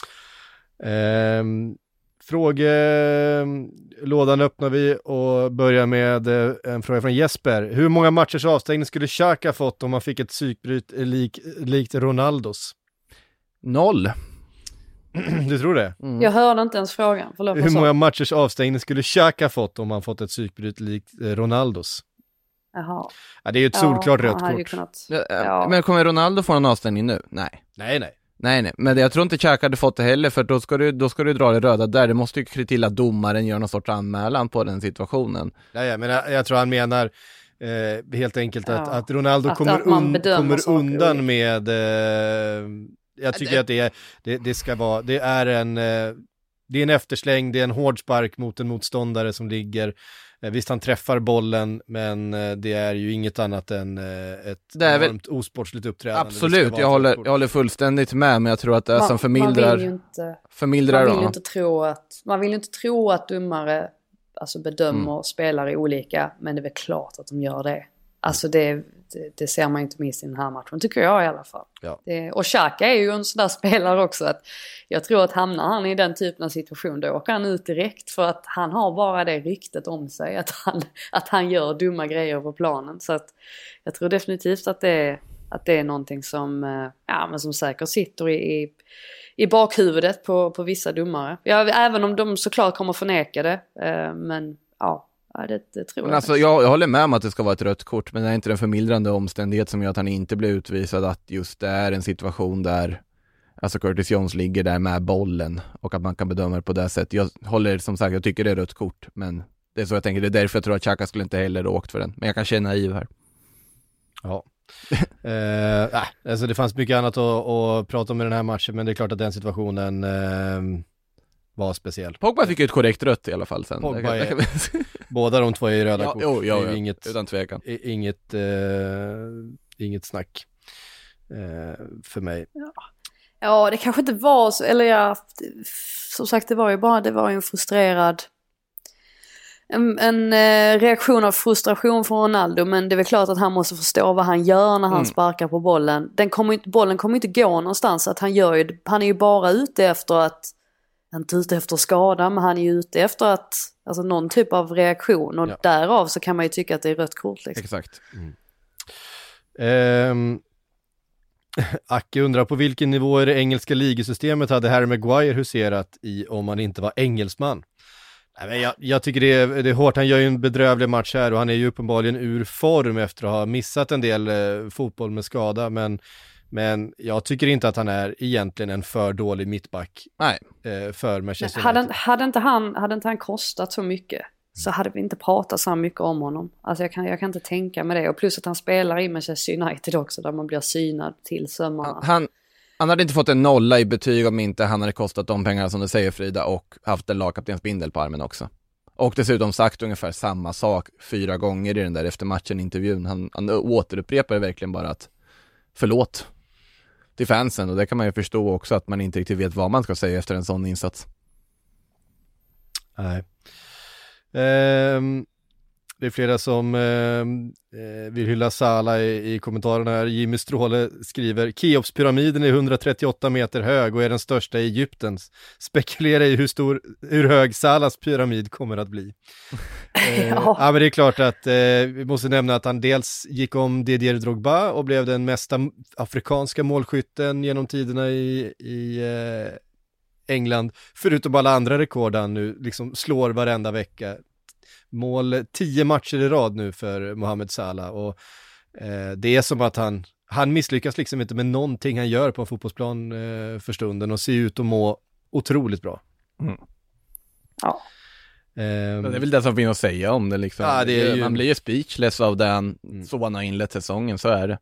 Eh, frågelådan öppnar vi och börjar med en fråga från Jesper. Hur många matchers avstängning skulle Xhaka fått om han fick ett psykbryt lik, likt Ronaldos? Noll. Du tror det? Mm. Jag hörde inte ens frågan. Förlåt, hur många matchers avstängning skulle Xhaka fått om han fått ett psykbryt likt Ronaldos? Jaha. Ja, det är ju ett solklart ja, rött kort. Kunnat... Ja, ja. Men kommer Ronaldo få en avstängning nu? Nej. Nej, nej. Nej, nej. Men jag tror inte Xhaka hade fått det heller, för då ska du, då ska du dra det röda där. Det måste ju till att domaren gör någon sorts anmälan på den situationen. Ja, ja men jag, jag tror han menar eh, helt enkelt att, ja. att Ronaldo att, kommer, att un, kommer undan med... Eh, jag tycker det... att det, är, det, det ska vara... Det är en... Eh, det är en eftersläng, det är en hård spark mot en motståndare som ligger... Visst, han träffar bollen, men det är ju inget annat än ett enormt väl... osportsligt uppträdande. Absolut, jag håller, jag håller fullständigt med, men jag tror att det är man, som förmildrar... Man vill ju inte, förmildrar, man vill ju ja. inte tro att, man vill ju inte tro att domare alltså bedömer mm. spelare olika, men det är väl klart att de gör det. Alltså det, det, det ser man inte minst i den här matchen, tycker jag i alla fall. Ja. Det, och Xhaka är ju en sån där spelare också att jag tror att hamnar han i den typen av situation då åker han ut direkt, för att han har bara det ryktet om sig att han, att han gör dumma grejer på planen. Så att jag tror definitivt att det är, att det är någonting som, ja, men som säkert sitter i, i, i bakhuvudet på, på vissa domare. Ja, även om de såklart kommer förneka det, men ja. Ja, det, det tror men jag. alltså, jag, jag håller med om att det ska vara ett rött kort, men det är inte den förmildrande omständighet som gör att han inte blir utvisad, att just det är en situation där alltså Curtis Jones ligger där med bollen och att man kan bedöma det på det sättet. Jag håller, som sagt, jag tycker det är rött kort, men det är så jag tänker, det är därför jag tror att Xhaka skulle inte heller åkt för den, men jag kan känna naiv här. Ja. eh, äh, alltså det fanns mycket annat att, att prata om i den här matchen, men det är klart att den situationen eh, var speciell. Pogba fick ju ett korrekt rött i alla fall sen. Pogba det kan, är, det kan... båda de två är ju röda ja, kort. Jo, jo, det är jo, inget, utan tvekan. Inget, eh, inget snack eh, för mig. Ja. ja, det kanske inte var så, eller ja, som sagt det var ju bara, det var ju en frustrerad en, en eh, reaktion av frustration från Ronaldo, men det är väl klart att han måste förstå vad han gör när han mm. sparkar på bollen. Den kommer inte, bollen kommer inte gå någonstans, att han gör ju, han är ju bara ute efter att, inte ute efter skada, men han är ju ute efter att, alltså någon typ av reaktion, och ja. Därav så kan man ju tycka att det är rött kort liksom. Exakt. Mm. Ehm, Acke undrar på vilken nivå i det engelska ligasystemet hade Harry Maguire huserat i om han inte var engelsman? Nej, men jag, jag tycker det är, det är hårt, han gör ju en bedrövlig match här och han är ju uppenbarligen ur form efter att ha missat en del eh, fotboll med skada, men Men jag tycker inte att han är egentligen en för dålig mittback. Nej. Eh, för Manchester United. Hade, hade, inte han, hade inte han kostat så mycket så hade vi inte pratat så mycket om honom. Alltså jag kan, jag kan inte tänka med det. Och plus att han spelar i Manchester United också, där man blir synad till sömmarna. Han, han hade inte fått en nolla i betyg om inte han hade kostat de pengarna som du säger, Frida, och haft en lagkaptensbindel på armen också. Och dessutom sagt ungefär samma sak fyra gånger i den där efter matchen-intervjun. Han, han återupprepar verkligen bara att förlåt till fansen, och det kan man ju förstå också att man inte riktigt vet vad man ska säga efter en sån insats. Nej. Um, det är flera som um, vill hylla Salah i, i kommentarerna här. Jimmy Stråle skriver: Keopspyramiden är etthundratrettioåtta meter hög och är den största i Egypten. Spekulera i hur stor, hur hög Salahs pyramid kommer att bli. uh, ja. ja, men det är klart att uh, vi måste nämna att han dels gick om Didier Drogba och blev den mesta afrikanska målskytten genom tiderna i, i uh, England, förutom alla andra rekord han nu liksom slår varenda vecka. Mål tio matcher i rad nu för Mohamed Salah, och eh, det är som att han han misslyckas liksom inte med någonting han gör på en fotbollsplan eh, för stunden, och ser ut att må otroligt bra. Mm. Ja. Um, det är väl det som finns att säga om det liksom. Ja, det är ju... Man blir ju speechless av den mm. så han har inlett säsongen, så är det.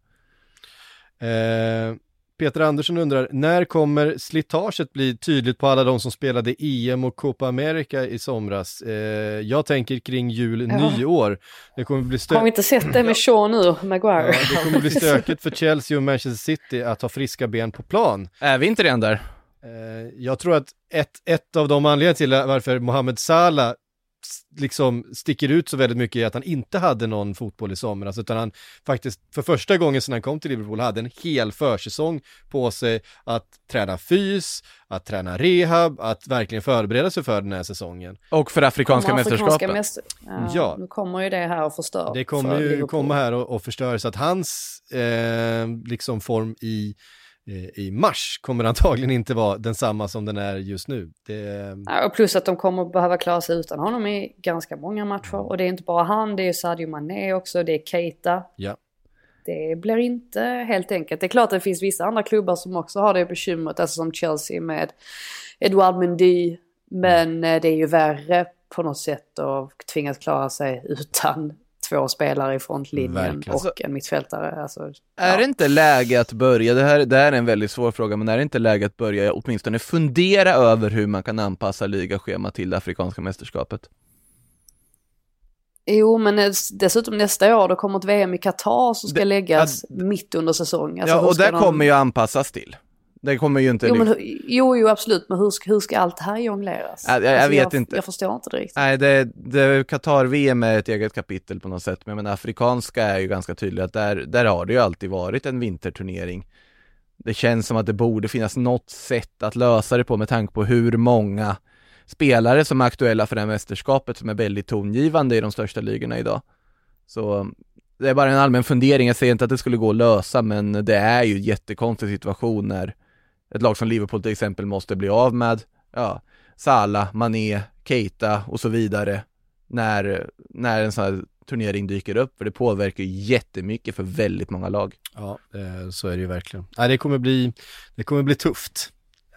Eh, Peter Andersson undrar, när kommer slitaget bli tydligt på alla de som spelade E M och Copa America i somras? Eh, jag tänker kring jul, ja. nyår. Det kommer bli stö- har vi inte sett det med Sean nu, Maguire? Ja, det kommer bli stökigt för Chelsea och Manchester City att ha friska ben på plan. Är vi inte redan där? Eh, jag tror att ett, ett av de anledningar till varför Mohamed Salah liksom sticker ut så väldigt mycket är att han inte hade någon fotboll i somras, utan han faktiskt för första gången sedan han kom till Liverpool hade en hel försäsong på sig att träna fys, att träna rehab, att verkligen förbereda sig för den här säsongen. Och för afrikanska mästerskapet. Mäster... Ja, ja. Nu kommer ju det här och förstör. Det kommer ju Liverpool. komma här och, och förstöra, så att hans eh, liksom form i i mars kommer antagligen inte vara densamma som den är just nu. Det... Ja, och plus att de kommer behöva klara sig utan honom i ganska många matcher. Och det är inte bara han, det är Sadio Mané också, det är Keita. Ja. Det blir inte helt enkelt. Det är klart att det finns vissa andra klubbar som också har det bekymret, alltså som Chelsea med Edouard Mendy. Men det är ju värre på något sätt att tvingas klara sig utan två spelare i frontlinjen. Verkligen. Och en mittfältare. Alltså, är ja. det inte läge att börja, det här, det här är en väldigt svår fråga, men är det inte läge att börja åtminstone fundera över hur man kan anpassa ligaschema till det afrikanska mästerskapet? Jo, men dessutom nästa år då kommer ett V M i Qatar som ska det, läggas att, mitt under säsong. Alltså, ja, och det de... kommer ju anpassas till. Det kommer ju inte... Jo, men, jo, jo absolut, men hur ska, hur ska allt det här jongleras? Jag, jag, jag alltså, vet jag, inte. Jag förstår inte det riktigt. Nej, det, det Qatar-V M är ett eget kapitel på något sätt. Men, men afrikanska är ju ganska tydligt att där, där har det ju alltid varit en vinterturnering. Det känns som att det borde finnas något sätt att lösa det på med tanke på hur många spelare som är aktuella för det här mästerskapet som är väldigt tongivande i de största ligorna idag. Så det är bara en allmän fundering. Jag säger inte att det skulle gå att lösa, men det är ju en jättekonstig situation när ett lag som Liverpool till exempel måste bli av med ja, Salah, Mané, Keita och så vidare när, när en sån här turnering dyker upp. För det påverkar ju jättemycket för väldigt många lag. Ja, eh, så är det ju verkligen. Nej, det kommer bli, det kommer bli tufft,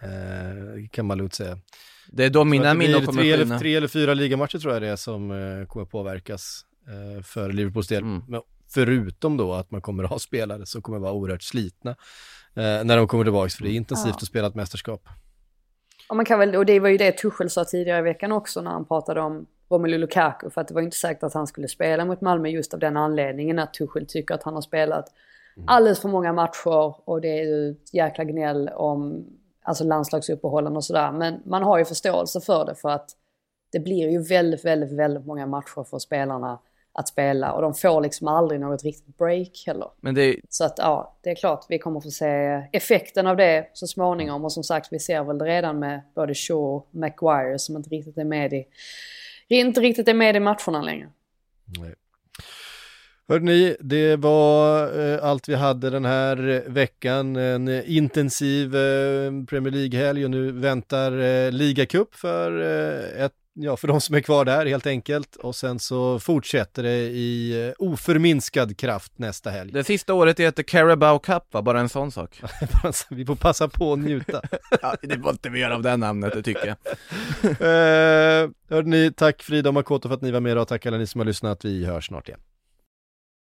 eh, kan man lugnt säga. Det är då mina minnen kommer tre skina. eller, tre eller fyra ligamatcher tror jag det är som eh, kommer påverkas eh, för Liverpools del. Mm. Men förutom då att man kommer att ha spelare som kommer att vara oerhört slitna eh, när de kommer tillbaka, för det är intensivt ja. att spela ett mästerskap. Ja, man kan väl, och det var ju det Tuchel sa tidigare i veckan också när han pratade om Romelu Lukaku, för att det var inte säkert att han skulle spela mot Malmö just av den anledningen att Tuchel tycker att han har spelat mm. alldeles för många matcher och det är ju ett jäkla gnäll om alltså landslagsuppehållen och sådär, men man har ju förståelse för det för att det blir ju väldigt, väldigt, väldigt många matcher för spelarna att spela och de får liksom aldrig något riktigt break heller. Men det... Så att ja, det är klart vi kommer få se effekten av det så småningom och som sagt vi ser väl det redan med både Shaw och Maguire som inte riktigt är med i inte riktigt är med i matcherna längre. Nej. Hörrni, det var eh, allt vi hade den här veckan. En eh, intensiv eh, Premier League-helg och nu väntar eh, Ligacup för, eh, ett, ja, för de som är kvar där helt enkelt. Och sen så fortsätter det i eh, oförminskad kraft nästa helg. Det sista året heter Carabao Cup, va? Bara en sån sak. Vi får passa på att njuta. Ja, det var inte mer av det namnet, det tycker jag. eh, hörrni, tack Frida och Makoto för att ni var med och tack alla ni som har lyssnat. Vi hörs snart igen.